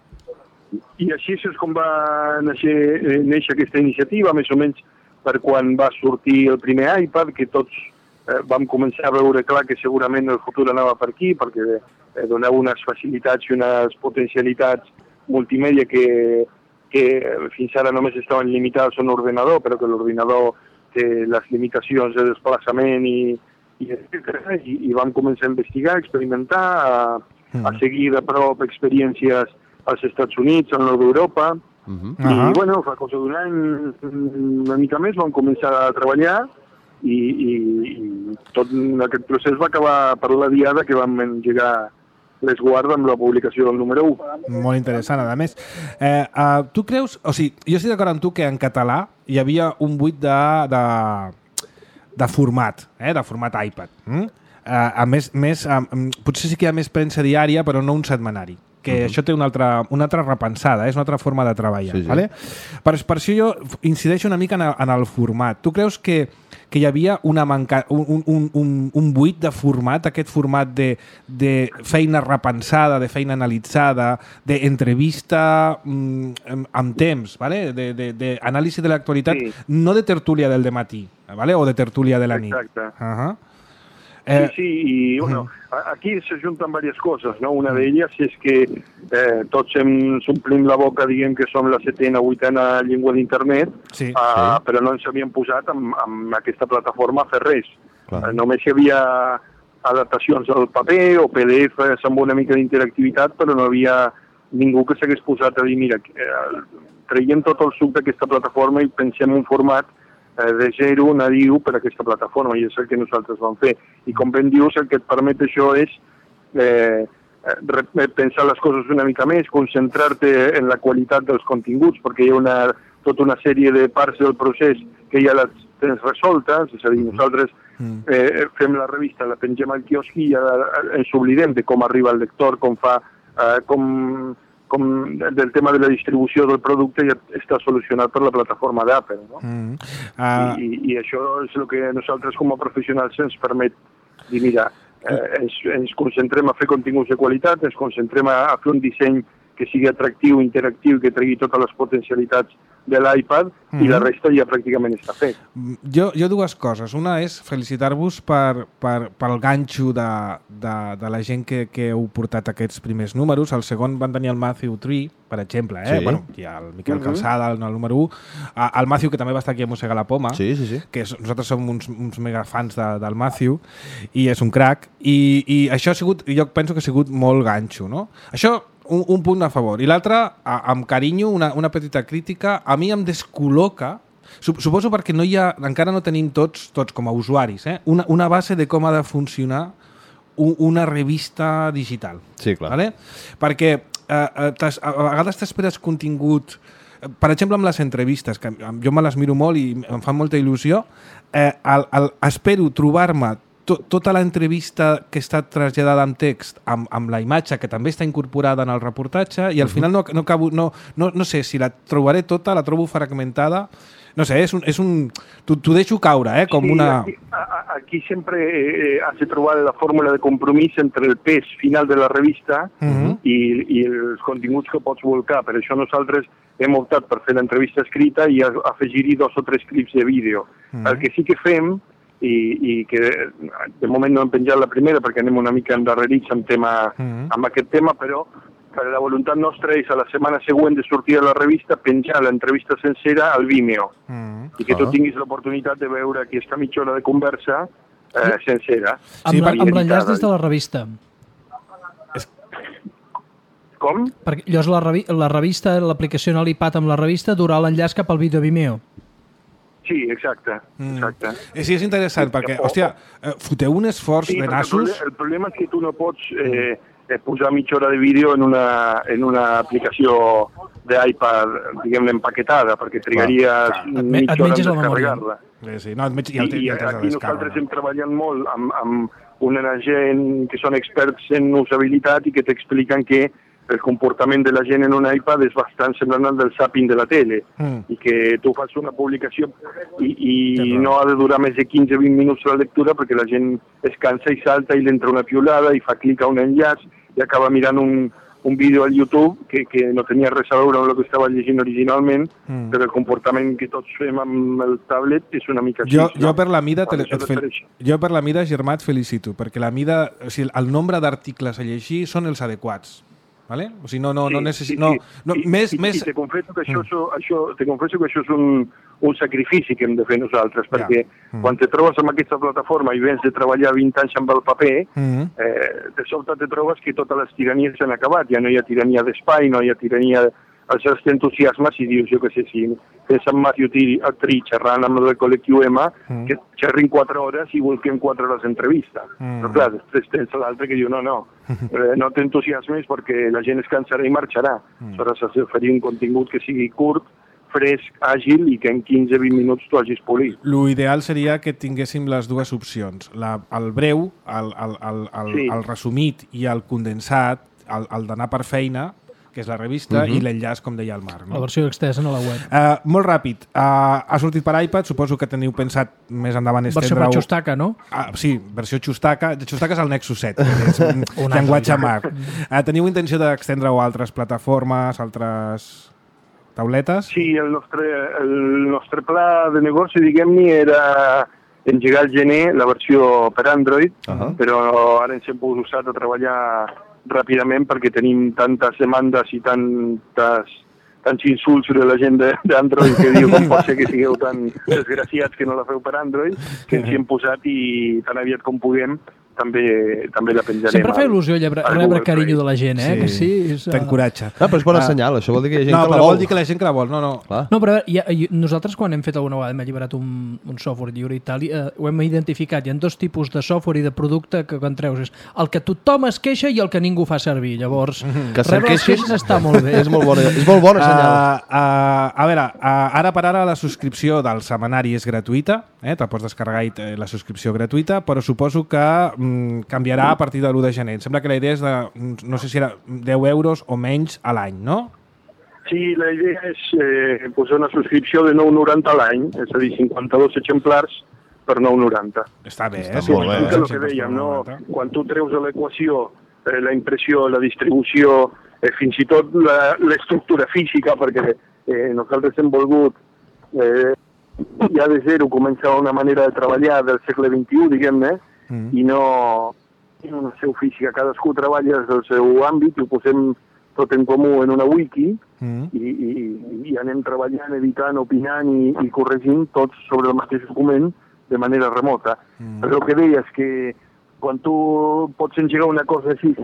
I així és com va néixer, eh, néixer aquesta iniciativa, més o menys per quan va sortir el primer iPad, que tots eh, vam començar a veure clar que segurament el futur anava per aquí, perquè eh, donava unes facilitats i unes potencialitats multimèdia que que fins ara només estaven limitades a un ordenador, però que l'ordinador té les limitacions de desplaçament i, i, etcètera, i, i vam començar a investigar, a experimentar, a, a seguir de prop experiències als Estats Units, al nord d'Europa, Uh-huh. i Ahà. bueno, fa cosa d'un any, una mica més, vam començar a treballar i, i, i tot aquest procés va acabar per la diada que vam engegar l'esguard amb la publicació del número u. Molt interessant, a més. Eh, uh, tu creus... O sigui, jo estic d'acord amb tu que en català hi havia un buit de, de, de format, eh? De format iPad. Mm? Uh, a més, més um, potser sí que hi ha més premsa diària, però no un setmanari. Que uh-huh. això té una altra, una altra repensada, és una altra forma de treballar. Sí, sí. Vale? Per, per això jo incideixo una mica en el, en el format. Tu creus que, que hi havia una manca, un, un, un, un buit de format, aquest format de, de feina repensada, de feina analitzada, d'entrevista mm, amb temps, vale? de, de, de anàlisi de l'actualitat, Sí. no de tertúlia del dematí, vale? O de tertúlia de la nit. Exacte. Uh-huh. Sí, sí, i bueno, a- aquí s'ajunten diverses coses, no? Una d'elles és que eh, tots ens omplim la boca dient que som la setena o vuitena llengua d'internet, Sí, uh, però no ens havíem posat amb, amb aquesta plataforma a fer res. Clar. Uh, només hi havia adaptacions al paper o P D Fs amb una mica d'interactivitat, però no havia ningú que s'hagués posat a dir, mira, eh, traiem tot el suc d'aquesta plataforma i pensem un format de zero nadiu per a aquesta plataforma, i és el que nosaltres vam fer. I com ben dius, el que et permet això és eh, pensar les coses una mica més, concentrar-te en la qualitat dels continguts, perquè hi ha una, tota una sèrie de parts del procés que ja les tens resoltes, és a dir, nosaltres eh, fem la revista, la pengem al quiosc i ja ens oblidem de com arriba el lector, com fa, eh, com... com del tema de la distribució del producte ja està solucionat per la plataforma d'Apple, no? Mm. Uh, I, i, I això és el que nosaltres com a professionals ens permet dir, mira, eh, ens, ens concentrem a fer continguts de qualitat, ens concentrem a, a fer un disseny que sigui atractiu, interactiu, que tregui totes les potencialitats de l'iPad, mm-hmm. i la resta ja pràcticament està fet. Jo, jo dues coses. Una és felicitar-vos per, per, pel ganxo de, de, de la gent que, que heu portat aquests primers números. El segon van tenir el Matthew tres, per exemple, eh? Sí. Bueno, hi ha el Miquel Mhm. Calçada, el, el número u, el Matthew, que també va estar aquí a Mossegar la Poma, Sí, sí, sí. que és, nosaltres som uns, uns mega fans de, del Matthew, i és un crac, i, i això ha sigut, jo penso que ha sigut molt ganxo, no? Això, un, un punt a favor. I l'altre, a- amb carinyo, una, una petita crítica, a mi em descol·loca, sup- suposo perquè no hi ha, encara no tenim tots, tots com a usuaris, eh? una, una base de com ha de funcionar u- una revista digital. Sí, clar. Vale? Perquè eh, eh, t'has- a a vegades t'esperes contingut, eh, per exemple amb les entrevistes, que jo me les miro molt i em fan molta il·lusió, eh, el, el, espero trobar-me to, tota l'entrevista que està traslladada en text amb, amb la imatge que també està incorporada en el reportatge i al final no, no, acabo, no, no, no sé si la trobaré tota, la trobo fragmentada, no sé, és un... És un t'ho deixo caure, eh? Com Sí, una... aquí, a- a- aquí sempre eh, has de trobar la fórmula de compromís entre el pes final de la revista Mhm. i, i els continguts que pots volcar. Per això nosaltres hem optat per fer l'entrevista escrita i afegir-hi dos o tres clips de vídeo. Mm. El que sí que fem, i, i que de moment no hem penjat la primera perquè anem una mica endarrerits amb, tema, mm. amb aquest tema, però la voluntat nostra és a la setmana següent de sortir a la revista penjar l'entrevista sencera al Vimeo mm. i que tu tinguis l'oportunitat de veure aquesta mitja hora de conversa eh, sencera. Amb, la, amb l'enllaç des de la revista. Com? Perquè llavors la, revi la revista, l'aplicació a l'iPad amb la revista durà l'enllaç cap al vídeo Vimeo. Sí, exacte. exacte. Mm. Sí, és interessant, sí, perquè, hòstia, foteu un esforç sí, de nassos... El, el problema és que tu no pots eh, posar mitja hora de vídeo en una, en una aplicació d'iPad, diguem-ne, empaquetada, perquè trigaries ah, mitja hora en descarregar-la. Sí, sí. No, et, ja el I, i aquí nosaltres estem treballant molt amb, amb una gent que són experts en usabilitat i que t'expliquen que el comportament de la gent en un iPad és bastant semblant al del zapping de la tele mm. i que tu fas una publicació i, i sí, no ha de durar més de quinze a vint minuts la lectura perquè la gent es cansa i salta i l'entra una piulada i fa clic a un enllaç i acaba mirant un, un vídeo al YouTube que, que no tenia res a veure amb el que estava llegint originalment, mm. però el comportament que tots fem amb el tablet és una mica així. Jo, jo, no? per la mida, te, et fel... jo per la mida, Germà, et felicito, perquè la mida, o sigui, el nombre d'articles a llegir són els adequats. ¿Vale? O sigui, no, no, sí, no necessito... Sí, no, sí. no, I, més, i, més... I te confesso que això, mm. això, te confesso que això és un, un sacrifici que hem de fer nosaltres, ja. perquè mm. quan te trobes amb aquesta plataforma i vens de treballar vint anys amb el paper, mm. eh, de sobte te trobes que totes les tiranies s'han acabat, ja no hi ha tirania d'espai, no hi ha tirania... Els entusiasmes i dius, jo què sé, si fes amb Matthew Tree xerrant amb el col·lectiu M, mm. que xerrin quatre hores i volquem quatre hores d'entrevista. Mm. Però clar, després tens l'altre que diu, no, no, eh, no t'entusiasmes perquè la gent es cansarà i marxarà. Mm. Aleshores has d'oferir un contingut que sigui curt, fresc, àgil i que en quinze a vint minuts tu hagis polit. L'ideal seria que tinguéssim les dues opcions, la, el breu, el, el, el, el, sí. el resumit i el condensat, el, el d'anar per feina, que és la revista, uh-huh. i l'enllaç, com deia el Marc. No? La versió extensa a la web. Uh, molt ràpid. Uh, ha sortit per iPad, suposo que teniu pensat més endavant estendre-ho... Versió per Xustaca, no? Uh, sí, versió Xustaca. Xustaca és el Nexus set, que és un, un llenguatge Mac. Uh, teniu intenció d'extendre-ho a altres plataformes, altres tauletes? Sí, el nostre, el nostre pla de negoci, diguem-ne, era engegar al gener la versió per Android, uh-huh. però ara ens hem posat a treballar ràpidament perquè tenim tantes demandes i tantes, tants insults sobre la gent d'Android que diu com pot ser que sigueu tan desgraciats que no la feu per Android, que ens hi hem posat i tan aviat com puguem també, també la penjarem. Sempre fa il·lusió rebre, rebre carinyo de la gent, eh? Sí, que sí és, t'encoratja. No, però és bona ah. senyal, això vol dir que hi ha gent no, que la vol. No, però vol dir que la gent que la vol, no, no. Clar. No, però hi ha, nosaltres quan hem fet alguna vegada, hem alliberat un, un software lliure i tal, i, eh, ho hem identificat. Hi ha dos tipus de software i de producte que quan treus és el que tothom es queixa i el que ningú fa servir. Llavors, mm-hmm. que rebre les queixes està molt bé. és, molt bona, és molt bona senyal. Uh, uh, a veure, uh, ara per ara la subscripció del setmanari és gratuïta, eh? Te'l pots descarregar i la subscripció gratuïta, però suposo que mm, canviarà a partir de l'u de gener. Em sembla que la idea és de, no sé si era deu euros o menys a l'any, no? Sí, la idea és eh, posar una subscripció de nou noranta a l'any, és a dir, cinquanta-dos exemplars per nou noranta. Està bé, Està eh? Sí, molt bé. És el que dèiem, no? Quan tu treus de l'equació eh, la impressió, la distribució, eh, fins i tot l'estructura física, perquè eh, nosaltres hem volgut eh, ja de zero començar una manera de treballar del segle vint-i-u, diguem-ne, mm. i no en una seu física. Cadascú treballa des del seu àmbit i ho posem tot en comú en una wiki mm. i, i, i anem treballant, editant, opinant i, i corregint tots sobre el mateix document de manera remota. Mm. Però el que deies que quan tu pots engegar una cosa així...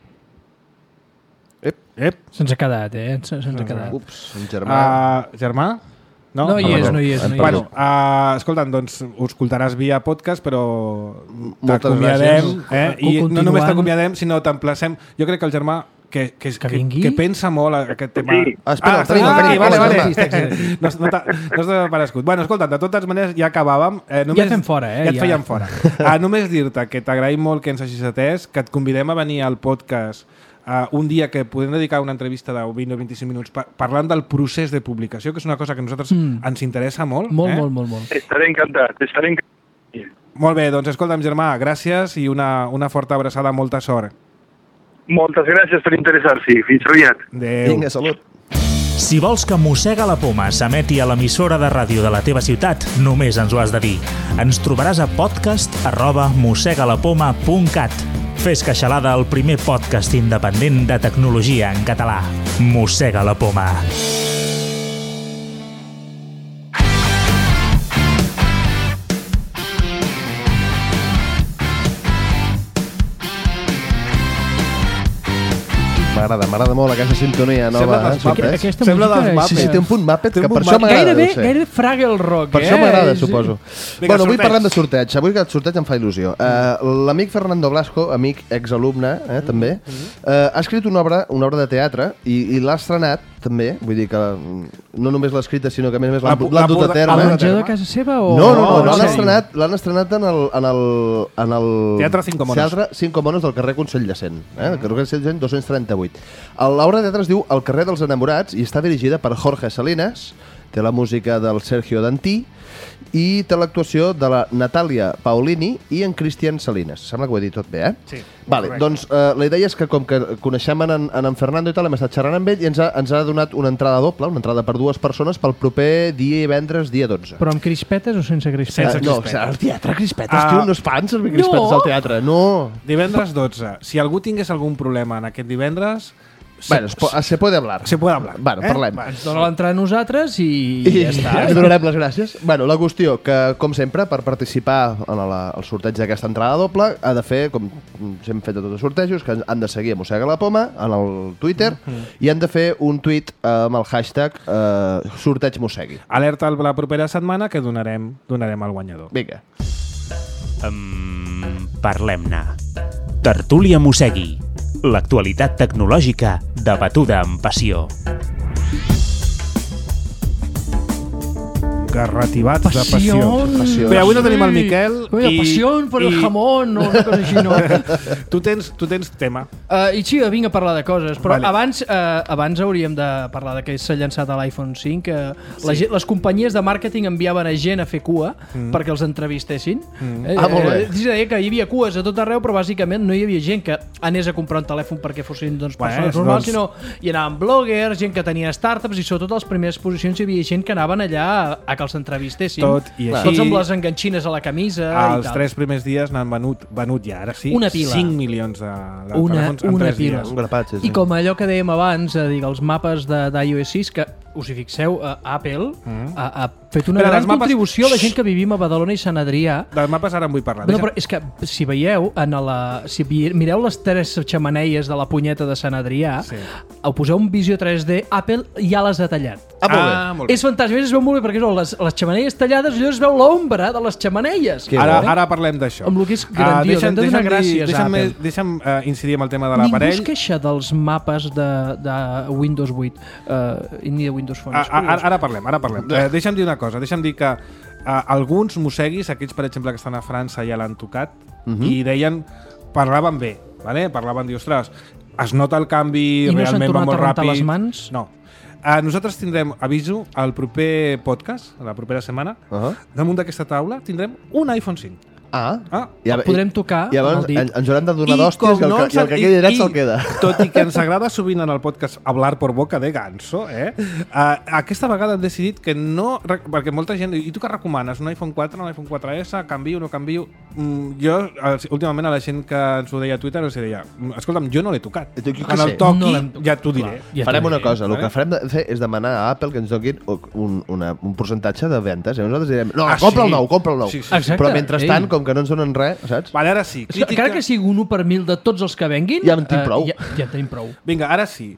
Ep, ep. Se'ns ha quedat, eh? Se'ns ha quedat. Ups, en Germà... Uh, Germà? No, no hi és, no hi és. No hi és. Bueno, uh, escolta'm, doncs ho escoltaràs via podcast, però t'acomiadem, eh? I no només t'acomiadem, sinó t'emplacem. Jo crec que el Germà que, que, que, que, que pensa molt aquest tema. Sí. Ah, espera, ah, tenim, ah, tenim, vale, vale, vale. No, no t'ha aparegut. Bueno, escolta'm, de totes maneres ja acabàvem. Eh, només, ja et fem fora, eh? Ja et feien fora. Ah, només dir-te que t'agraïm molt que ens hagis atès, que et convidem a venir al podcast Uh, un dia que podem dedicar una entrevista de vint o vint-i-cinc minuts pa parlant del procés de publicació, que és una cosa que a nosaltres mm. ens interessa molt. Molt, eh? molt, molt, molt. Estaré encantat, estaré encantat. Molt bé, doncs escolta'm, Germà, gràcies i una, una forta abraçada, molta sort. Moltes gràcies per interessar-s'hi. Fins aviat. Adéu. Vinga, salut. Si vols que Mossega la Poma s'emeti a l'emissora de ràdio de la teva ciutat, només ens ho has de dir. Ens trobaràs a podcast arroba mossegalapoma punt cat. Fes queixalada el primer podcast independent de tecnologia en català. Mossega la Poma. M'agrada, m'agrada molt aquesta sintonia nova. Sembla eh? dels Muppets. Aquesta Sembla música dels és- Sí, sí, té un punt Muppet, Té un que per punt això Muppet. m'agrada. Gairebé, deu ser. gairebé Fraggle Rock, Per eh? això m'agrada, És- suposo. Vinga, Bueno, avui sorteig. parlem de sorteig. Avui que el sorteig em fa il·lusió. Uh, L'amic Fernando Blasco, amic exalumne, eh, també, uh, ha escrit una obra, una obra de teatre i, i l'ha estrenat, també. Vull dir que mm, no només l'ha escrita, sinó que a més a més l'han La- l'han dut la- a terme. Al la- menjador de casa seva o... No, no, no, o l'han sèrio? estrenat, l'han estrenat en el, en el, en el Teatre Cinco Monos. Teatre Cinco Monos del carrer Consell de Cent, eh? del carrer Consell de Cent dos-cents trenta-vuit. L'obra de teatre es diu El carrer dels enamorats i està dirigida per Jorge Salinas, té la música del Sergio Dantí i té l'actuació de la Natàlia Paolini i en Cristian Salinas. Sembla que ho he dit tot bé, eh? Sí, Vale, correcte. doncs eh, la idea és que com que coneixem en, en, en Fernando i tal, hem estat xerrant amb ell i ens ha, ens ha donat una entrada doble, una entrada per dues persones pel proper divendres, dia dotze. Però amb crispetes o sense crispetes? Sense no, crispetes. al teatre crispetes, Ah. tio, no es fan servir crispetes No. al teatre, no. Divendres dotze. Si algú tingués algun problema en aquest divendres... Bueno, es, po se puede hablar. Se puede hablar. Bueno, parlem. Va. Ens dona l'entrada a nosaltres i, I ja està. li donarem les gràcies. Bueno, la qüestió que, com sempre, per participar en la, el sorteig d'aquesta entrada doble, ha de fer, com hem fet a tots els sortejos, que han de seguir a Mossega la Poma en el Twitter i han de fer un tuit amb el hashtag eh, sorteig Mossegui. Alerta la propera setmana que donarem, donarem al guanyador. Vinga. Um, Parlem-ne. Tertúlia Mossegui. L'actualitat tecnològica debatuda amb passió. Garrativats de passió. Passió. Passió. Bé, avui no tenim el Miquel. Oye, i- passió per el i- jamón, no una cosa així, no. tu, tens, tu tens tema. Uh, I sí, vinc a parlar de coses, però Vale. vale. abans, uh, abans hauríem de parlar de que s'ha llançat a l'iPhone cinc, que sí. la, gent- les companyies de màrqueting enviaven a gent a fer cua mm. perquè els entrevistessin. Mm. Eh, Ah, molt bé. Eh, és a dir, que hi havia cues a tot arreu, però bàsicament no hi havia gent que anés a comprar un telèfon perquè fossin doncs, Bé, persones doncs- normals, sinó hi anaven bloggers, gent que tenia startups i sobretot a les primeres posicions hi havia gent que anaven allà a, a que els entrevistessin. Tot i així- Tots amb les enganxines a la camisa Els i tal. tres primers dies n'han venut, venut ja, ara sí, Una pila. cinc milions de, de Una- telèfons en una tres pila. dies. Un grapat, sí, sí. I com allò que dèiem abans, eh, dic, els mapes de- d'iOS sis, que us hi fixeu, eh, Apple mm. ha, ha fet una Espera, gran les mapes- contribució a la gent que vivim a Badalona i Sant Adrià. Dels mapes ara en vull parlar. No, Deixa- però és que si veieu, en la, si vi- mireu les tres xamaneies de la punyeta de Sant Adrià, Sí. ho poseu en visió tres D, Apple ja les ha tallat. Ah, molt bé. Ah, molt bé. És fantàstic, a més es veu molt bé perquè són les, les xamaneies tallades, allò es veu l'ombra de les xamaneies. Que Ara, bo. ara parlem d'això. Amb lo que és Ah, grandiós, hem de donar dir- gràcies a deixa'm, Apple. deixa'm uh, incidir amb el tema de Ningú l'aparell. es queixa dels mapes de, de Windows vuit uh, ni de Windows Phone. Ah, És ah, curiós. ara, ara parlem, ara parlem. Eh, deixa'm dir una cosa, deixa'm dir que eh, alguns mosseguis, aquells per exemple que estan a França ja l'han tocat, Mhm. i deien, parlaven bé, vale? parlaven, dir, ostres, es nota el canvi, I no s'han realment va tornat molt a rentar ràpid. les mans? No. Uh, nosaltres tindrem, aviso, al proper podcast, la propera setmana, Uh -huh. damunt d'aquesta taula tindrem un iPhone cinc. Ah, Ah, I a- El podrem tocar I llavors amb el dit. en- ens haurem de donar I d'hòsties com i el, no que, ens i el que ag- quedi dret i- se'l queda. Tot i que ens agrada sovint en el podcast hablar por boca de ganso, eh? Uh, aquesta vegada hem decidit que no... rec- Perquè molta gent... I tu què recomanes? Un iPhone quatre, un iPhone quatre essa? Canvio, no canvio? Mm, jo, els- últimament, a la gent que ens ho deia a Twitter, els deia, "Mm, escolta'm, jo no l'he tocat. Jo què En sé. el toqui, No l'hem tocat. ja t'ho diré. Ja Farem t'ho una diré. cosa, el vale? que farem de fer és demanar a Apple que ens donin un, una, un percentatge de ventes. I nosaltres direm, no, Ah, compra sí? el nou, compra el nou. Sí, sí, sí. Exacte. Però mentrestant, Ei. com que no ens donen res, saps? Vale, ara sí. Encara que sigui un u per mil de tots els que venguin... Ja en tinc eh, prou. Ja, ja en tenim prou. Vinga, ara sí.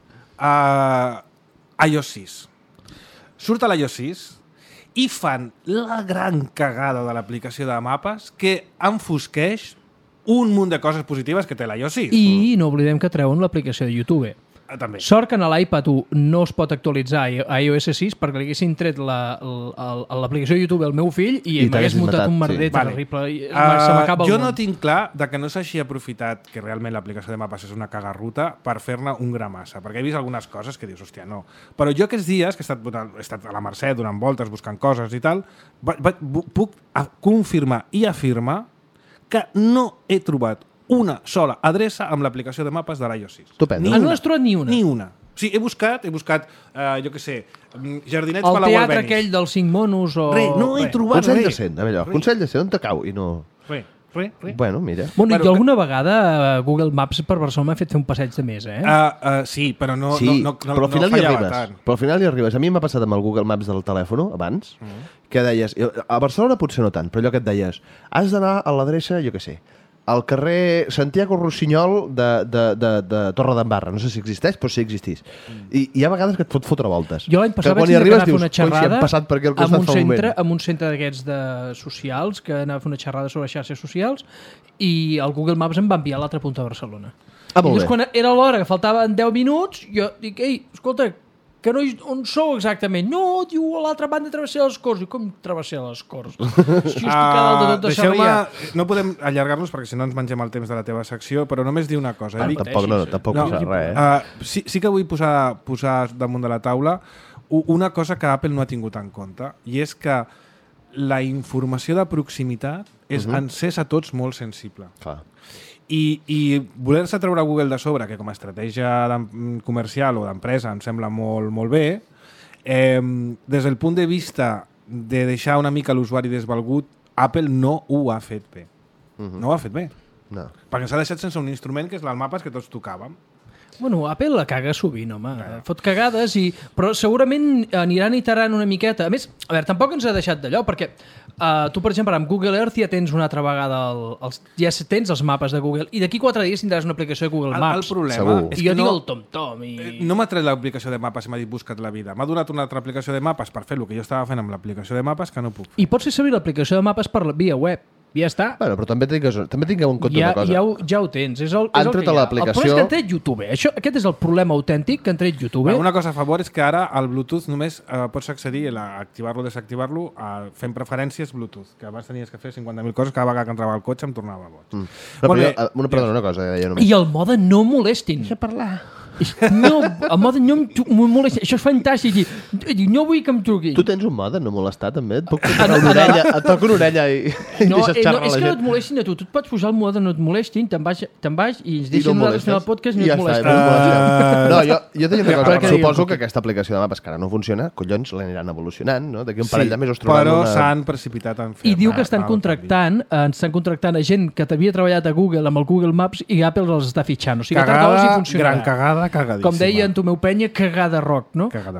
Uh, iOS sis. Surt a l'iOS sis i fan la gran cagada de l'aplicació de mapes que enfosqueix un munt de coses positives que té l'iOS sis. I no oblidem que treuen l'aplicació de YouTube. Ah, també. Sort que en l'iPad u no es pot actualitzar a iOS sis perquè li haguessin tret la- l- el- l'aplicació de YouTube al meu fill i, I m'hagués t'haguessis muntat matat, un sí. merder Vale. terrible. I Uh, se m'acaba el jo món. no tinc clar de que no s'hagi aprofitat que realment l'aplicació de mapes és una cagarruta per fer-ne un gra massa, perquè he vist algunes coses que dius, hòstia, no. Però jo aquests dies, que he estat, he estat a la Mercè donant voltes, buscant coses i tal, va, va, puc a- confirmar i afirmar que no he trobat una sola adreça amb l'aplicació de mapes de l'iOS sis. Estupendo. Ah, no n'has trobat ni una? Ni una. Sí, he buscat, he buscat, uh, jo què sé, jardinets el Palau teatre Albéniz. aquell dels cinc monos o... Re, no he Re. trobat Consell res. de cent, a veure, consell de cent, on te cau? I no... Re, re, re. Bueno, mira. Bueno, Bueno, jo alguna vegada uh, Google Maps per Barcelona m'ha fet fer un passeig de més, eh? Uh, uh, sí, però no, Sí, no, no, no, però al final no hi fallava arribes. tant. Però al final hi arribes. A mi m'ha passat amb el Google Maps del telèfon, abans, mm. que deies... A Barcelona potser no tant, però allò que et deies, has d'anar a l'adreça, jo què sé, al carrer Santiago Rossinyol de, de, de, de Torredembarra. No sé si existeix, però sí existís. Mm. I hi ha vegades que et fot fotre voltes. Jo l'any passat que vaig quan hi anar arribes a fer dius, una "Coi, si xerrada hem passat per aquí al amb costat un fa un centre, moment." amb un centre d'aquests de socials, que anava a fer una xerrada sobre xarxes socials, i el Google Maps em va enviar a l'altra punta de Barcelona. Ah, I molt llavors, bé. quan era l'hora, que faltaven deu minuts, jo dic, ei, escolta, que no hi, on sou exactament? No, diu, a l'altra banda travessar les Corts. I com travessar les Corts? Si jo estic a dalt de tot de deixeu-me... Sarrià. No podem allargar-nos perquè si no ens mengem el temps de la teva secció, però només dir una cosa. Eh? Dic, Tampoc, no, tampoc No, passa res, eh? uh, sí, sí que vull posar, posar damunt de la taula u- una cosa que Apple no ha tingut en compte, i és que la informació de proximitat és, uh -huh. ens és a tots molt sensible. Clar. I, i voler-se treure Google de sobre, que com a estratègia d'em- comercial o d'empresa em sembla molt, molt bé, eh, des del punt de vista de deixar una mica l'usuari desvalgut, Apple no ho ha fet bé. Uh -huh. No ho ha fet bé. No. Perquè s'ha deixat sense un instrument que és el mapes que tots tocàvem. Bueno, Apple la caga sovint, home. Fot cagades, i... però segurament aniran iterant una miqueta. A més, a veure, tampoc ens ha deixat d'allò, perquè uh, tu, per exemple, amb Google Earth ja tens una altra vegada el, els, ja tens els mapes de Google, i d'aquí quatre dies tindràs una aplicació de Google El, Maps. el problema Segur. és I jo que dic no, el TomTom. I... eh, no m'ha tret l'aplicació de mapes i m'ha dit busca't la vida. M'ha donat una altra aplicació de mapes per fer el que jo estava fent amb l'aplicació de mapes que no puc fer. I pots fer servir l'aplicació de mapes per la, via web. I ja està. Bueno, però també tingues, també tingueu en compte Ja, una cosa. ja, ho, ja ho tens. És el, és Han el tret que a hi ha. l'aplicació- El problema és que han tret YouTube. Això, aquest és el problema autèntic, que han tret YouTube. Bueno, una cosa a favor és que ara el Bluetooth només eh, pots accedir a activar-lo o desactivar-lo a, fent preferències Bluetooth, que abans tenies que fer cinquanta mil coses, cada vegada que entrava al cotxe em tornava boig. Mm. Però, Bueno, però, eh, jo, una, perdona, una cosa, deia només. I el mode no molestin. Deixa parlar. No, el mode no em tu- em molestin. Això és fantàstic. I, i no vull que em truquin. Tu tens un mode no molestar, també? Et puc Ah, tocar no, una ah, no. orella, et toco una orella i, i No, deixes eh, no, xerrar és la que no gent. et molestin a tu. Tu et pots posar el mode no et molestin, te'n vas, te vas i ens I deixen no nosaltres fer el molestes. podcast i I no ja et està, molestem. no ens molestem. No, jo, jo deia una Per cosa. què diguem Suposo que- que aquesta aplicació de mapes que ara no funciona, collons, l'aniran evolucionant, no? D'aquí un Sí, parell de mesos trobaran però una... s'han precipitat en fer I diu que estan el contractant, eh, estan contractant a gent que havia treballat a Google amb el Google Maps i Apple els està fitxant. O sigui, que tard o d'hora sí Cagada, funcionarà. gran cagada, cagadíssima. Com deia en Tomeu Penya, cagada rock, no? Cagada.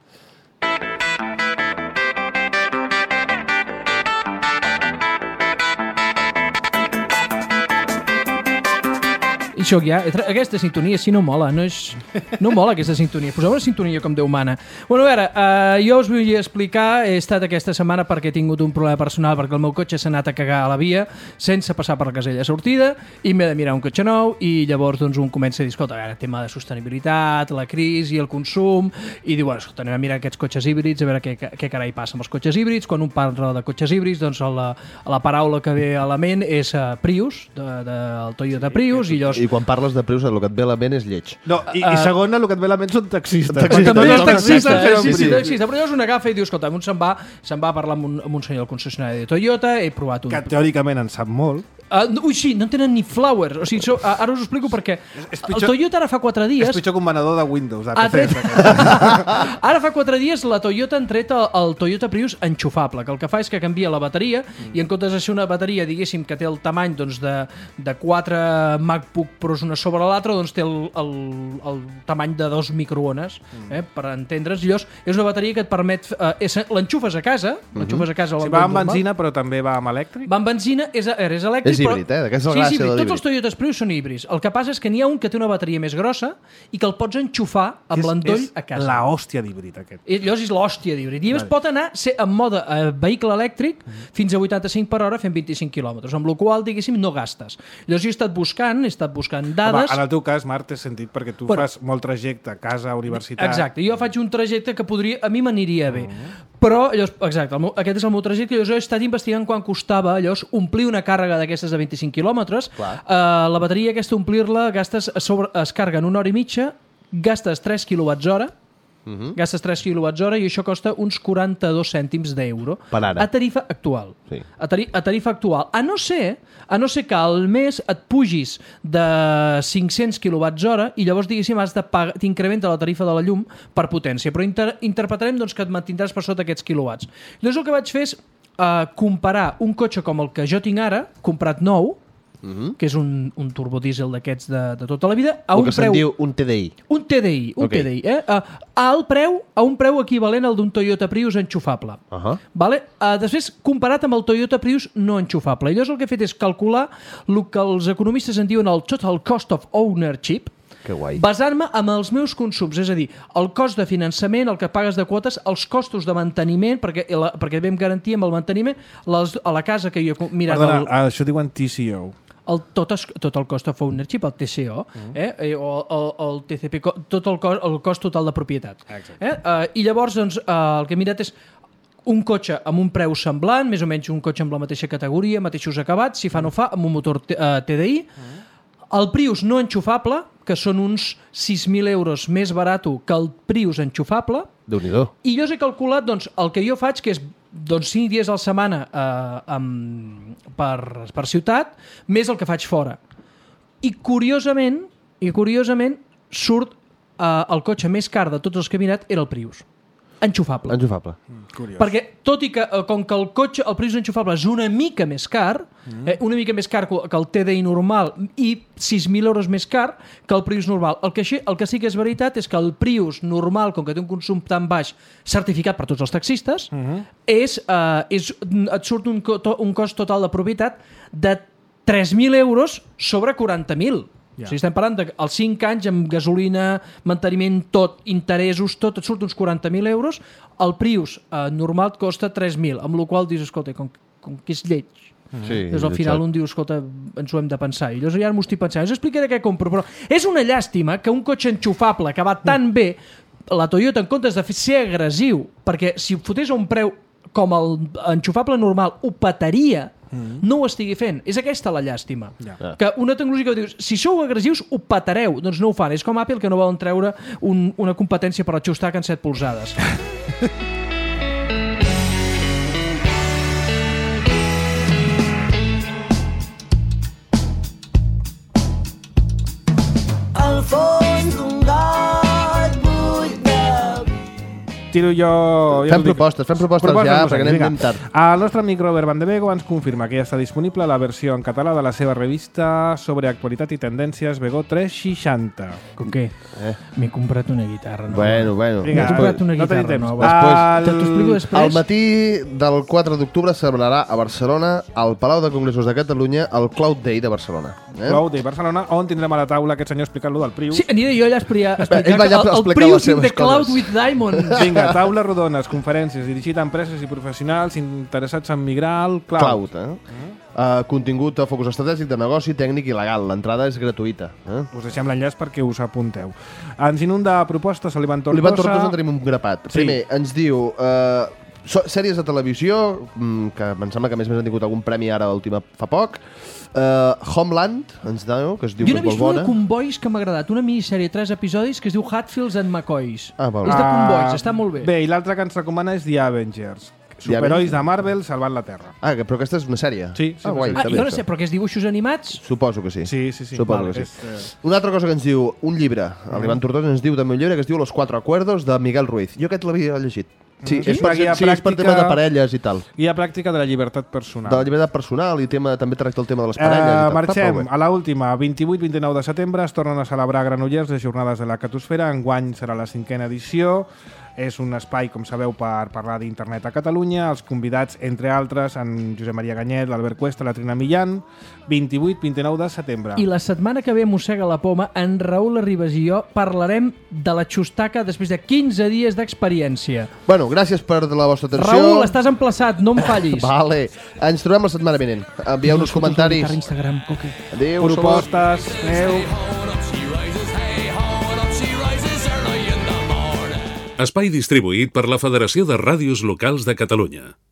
I això ja, aquesta sintonia sí no mola, no és... No mola aquesta sintonia. Poseu una sintonia com Déu mana. Bueno, a veure, uh, jo us vull explicar, he estat aquesta setmana perquè he tingut un problema personal, perquè el meu cotxe s'ha anat a cagar a la via sense passar per la casella de sortida i m'he de mirar un cotxe nou i llavors doncs un comença a dir, escolta, a veure, tema de sostenibilitat, la crisi, el consum, i diu, bueno, escolta, anem a mirar aquests cotxes híbrids, a veure què, què carai passa amb els cotxes híbrids. Quan un parla de cotxes híbrids, doncs la, la paraula que ve a la ment és uh, Prius, de, de, el Toyota Prius, i llavors I quan parles de Prius, el que et ve a la ment és lleig. No, i, i segona, el que et ve a la ment són taxistes. Taxistes. també és no, taxista, taxista, sí, sí, sí. taxista, però llavors un agafa i diu, escolta, un se'n va, se'n va a parlar amb un, amb un senyor del concessionari de Toyota, he provat un... Que teòricament en sap molt. Uh, no, ui, sí, no en tenen ni flowers. O sigui, so, uh, ara us ho explico perquè és el pitjor- Toyota ara fa quatre dies... És pitjor que un venedor de Windows. De Ha P tret... Cs. Ara fa quatre dies la Toyota han tret el, el Toyota Prius enxufable, que el que fa és que canvia la bateria mm. i en comptes de ser una bateria, diguéssim, que té el tamany doncs, de, de quatre MacBook Pros una sobre l'altra, doncs té el, el, el tamany de dos microones, mm. eh, per entendre's. Llavors, és una bateria que et permet... Eh, l'enxufes a casa, Mhm. l'enxufes a casa... Si al va endoll amb normal. benzina, però també va amb elèctric. Va amb benzina, és, és elèctric, És híbrid, però... eh? Aquesta és la sí, gràcia sí, de tots l'híbrid. els Toyotas Prius són híbrids. El que passa és que n'hi ha un que té una bateria més grossa i que el pots enxufar amb l'endoll a casa. És la hòstia d'híbrid, aquest. I llavors és l'hòstia d'híbrid. I llavors pot anar ser en mode eh, vehicle elèctric fins a vuitanta-cinc per hora fent vint-i-cinc quilòmetres, amb la qual cosa, diguéssim, no gastes. Llavors jo he estat buscant, he estat buscant Home, dades... en el teu cas, Marc, té sentit perquè tu Bueno. fas molt trajecte, casa, universitat... Exacte, jo faig un trajecte que podria, a mi m'aniria bé. Però, llavors, exacte, el meu, aquest és el meu trajecte, llavors he estat investigant quan costava llavors omplir una càrrega d'aquestes de vint-i-cinc quilòmetres. Uh, la bateria aquesta, omplir-la, gastes a sobre, es carga en una hora i mitja, gastes tres quilowatts hora, Uh-huh. Gastes tres quilowatts hora i això costa uns quaranta-dos cèntims d'euro. Per ara. A tarifa actual. Sí. A, tari a tarifa actual. A no ser, a no ser que al mes et pugis de cinc-cents quilowatts hora i llavors, diguéssim, has de pagar, t'incrementa la tarifa de la llum per potència. Però inter interpretarem doncs, que et mantindràs per sota aquests quilowatts. Llavors el que vaig fer és uh, comparar un cotxe com el que jo tinc ara, comprat nou, Uh-huh. que és un, un turbodiesel d'aquests de, de tota la vida, a el un que preu... se'n diu un T D I. Un T D I, un okay. T D I, eh? Uh, al preu, a un preu equivalent al d'un Toyota Prius enxufable. Uh-huh. Vale? Uh, després, comparat amb el Toyota Prius no enxufable. I llavors el que he fet és calcular el que els economistes en diuen el Total Cost of Ownership, basant-me en els meus consums, és a dir, el cost de finançament, el que pagues de quotes, els costos de manteniment, perquè, la, perquè vam garantir amb el manteniment les, a la casa que jo he mirat... Perdona, el... això diuen T C O. El, tot, es, tot el cost of ownership, el T C O, uh-huh. eh? o el, el T C P, tot el cost, el cost total de propietat. Eh? Uh, I llavors, doncs, uh, el que he mirat és un cotxe amb un preu semblant, més o menys un cotxe amb la mateixa categoria, mateixos acabats, si fa no fa, amb un motor uh, T D I. Uh-huh. El Prius no enxufable, que són uns sis mil euros més barat que el Prius enxufable. Déu-n'hi-do. I jo he calculat doncs, el que jo faig, que és doncs, cinc dies a la setmana eh, amb, per, per ciutat, més el que faig fora. I curiosament, i curiosament surt eh, el cotxe més car de tots els que he mirat era el Prius. Enxufable. Enxufable. Mm, perquè, tot i que, com que el cotxe, el Prius enxufable és una mica més car, mm. eh, una mica més car que el T D I normal i sis mil euros més car que el Prius normal. El que, així, el que sí que és veritat és que el Prius normal, com que té un consum tan baix, certificat per tots els taxistes, mm-hmm. és, eh, és, et surt un, un cost total de propietat de tres mil euros sobre quaranta mil. Yeah. O sigui, estem parlant dels cinc anys amb gasolina, manteniment, tot, interessos, tot, et surt uns quaranta mil euros. El Prius eh, normal et costa tres mil, amb la qual cosa dius, escolta, com, com que és lleig. Sí, llavors, al final un diu, escolta, ens ho hem de pensar. I llavors ja m'ho estic pensant. Us explicaré què compro, però és una llàstima que un cotxe enxufable que va tan bé, la Toyota, en comptes de ser agressiu, perquè si fotés a un preu com el enxufable normal, ho petaria, Mm. no ho estigui fent. És aquesta la llàstima. Yeah. Que una tecnologia que dius, si sou agressius, ho patareu. Doncs no ho fan. És com Apple, que no volen treure un, una competència per ajustar en set polzades. Al fons d'un got buit de... Tiro jo... Fem propostes, fem propostes, propostes ja, perquè anem tard. El nostre amic Robert Van de Vego ens confirma que ja està disponible la versió en català de la seva revista sobre actualitat i tendències Vego tres seixanta. Com què? Eh? M'he comprat una guitarra nova. Bueno, bueno. M'he comprat una no guitarra nova. Després, Te t'ho explico després. Al matí del quatre d'octubre celebrarà a Barcelona, al Palau de Congressos de Catalunya, el Cloud Day de Barcelona. Eh? Cloud Day Barcelona, on tindrem a la taula aquest senyor explicant-lo del Prius. Sí, aniré jo allà a explicar, explicar Ell va allà a el, el explicar Prius les in the seves Cloud coses. with Diamonds. Vinga, taules rodones, conferències, dirigit a empreses i professionals interessats en migrar al cloud. Cloud, eh? Mm. Uh, contingut a focus estratègic de negoci, tècnic i legal. L'entrada és gratuïta. Eh? Us deixem l'enllaç perquè us apunteu. Ens inunda propostes a l'Ivan Tortosa. L'Ivan Tortosa en tenim un grapat. Sí. Primer, ens diu... Uh, so, sèries de televisió, que em sembla que a més a més han tingut algun premi ara última fa poc. Uh, Homeland, ens diu, que es diu jo que és n'he molt vist una bona. de Convoys que m'ha agradat, una minissèrie, tres episodis, que es diu Hatfields and McCoys. Ah, val. És de Convoys, està molt bé. Bé, i l'altre que ens recomana és The Avengers. Superherois de Marvel salvant la Terra. Ah, però aquesta és una sèrie? Sí, sí. Ah, guai, Ah, jo no sé, però que és dibuixos animats? Suposo que sí. Sí, sí, sí. Suposo Vale, que sí. és, Una altra cosa que ens diu, un llibre. L'Ivan Tortosa ens diu també un llibre que es diu Los Cuatro Acuerdos de Miguel Ruiz. Jo aquest l'havia llegit. Sí, Sí? és, per, Una guia sí és per pràctica- tema de parelles i tal. Guia pràctica de la llibertat personal. De la llibertat personal i tema, també tracta el tema de les parelles. i Eh, tal. marxem Està molt bé. a la última. vint-i-vuit vint-i-nou de setembre es tornen a celebrar a Granollers les jornades de la Catosfera. Enguany serà la cinquena edició. És un espai, com sabeu, per parlar d'internet a Catalunya. Els convidats, entre altres, en Josep Maria Ganyet, l'Albert Cuesta, la Trina Millán. vint-i-vuit vint-i-nou de setembre. I la setmana que ve mossega la poma, en Raül Arribas i jo parlarem de la xustaca després de quinze dies d'experiència. Bueno, gràcies per la vostra atenció. Raül, estàs emplaçat, no em fallis. Vale. Ens trobem la setmana vinent. Envieu-nos comentaris. Per Instagram, okay. Adéu. Propostes. Adéu. Espai distribuït per la Federació de Ràdios Locals de Catalunya.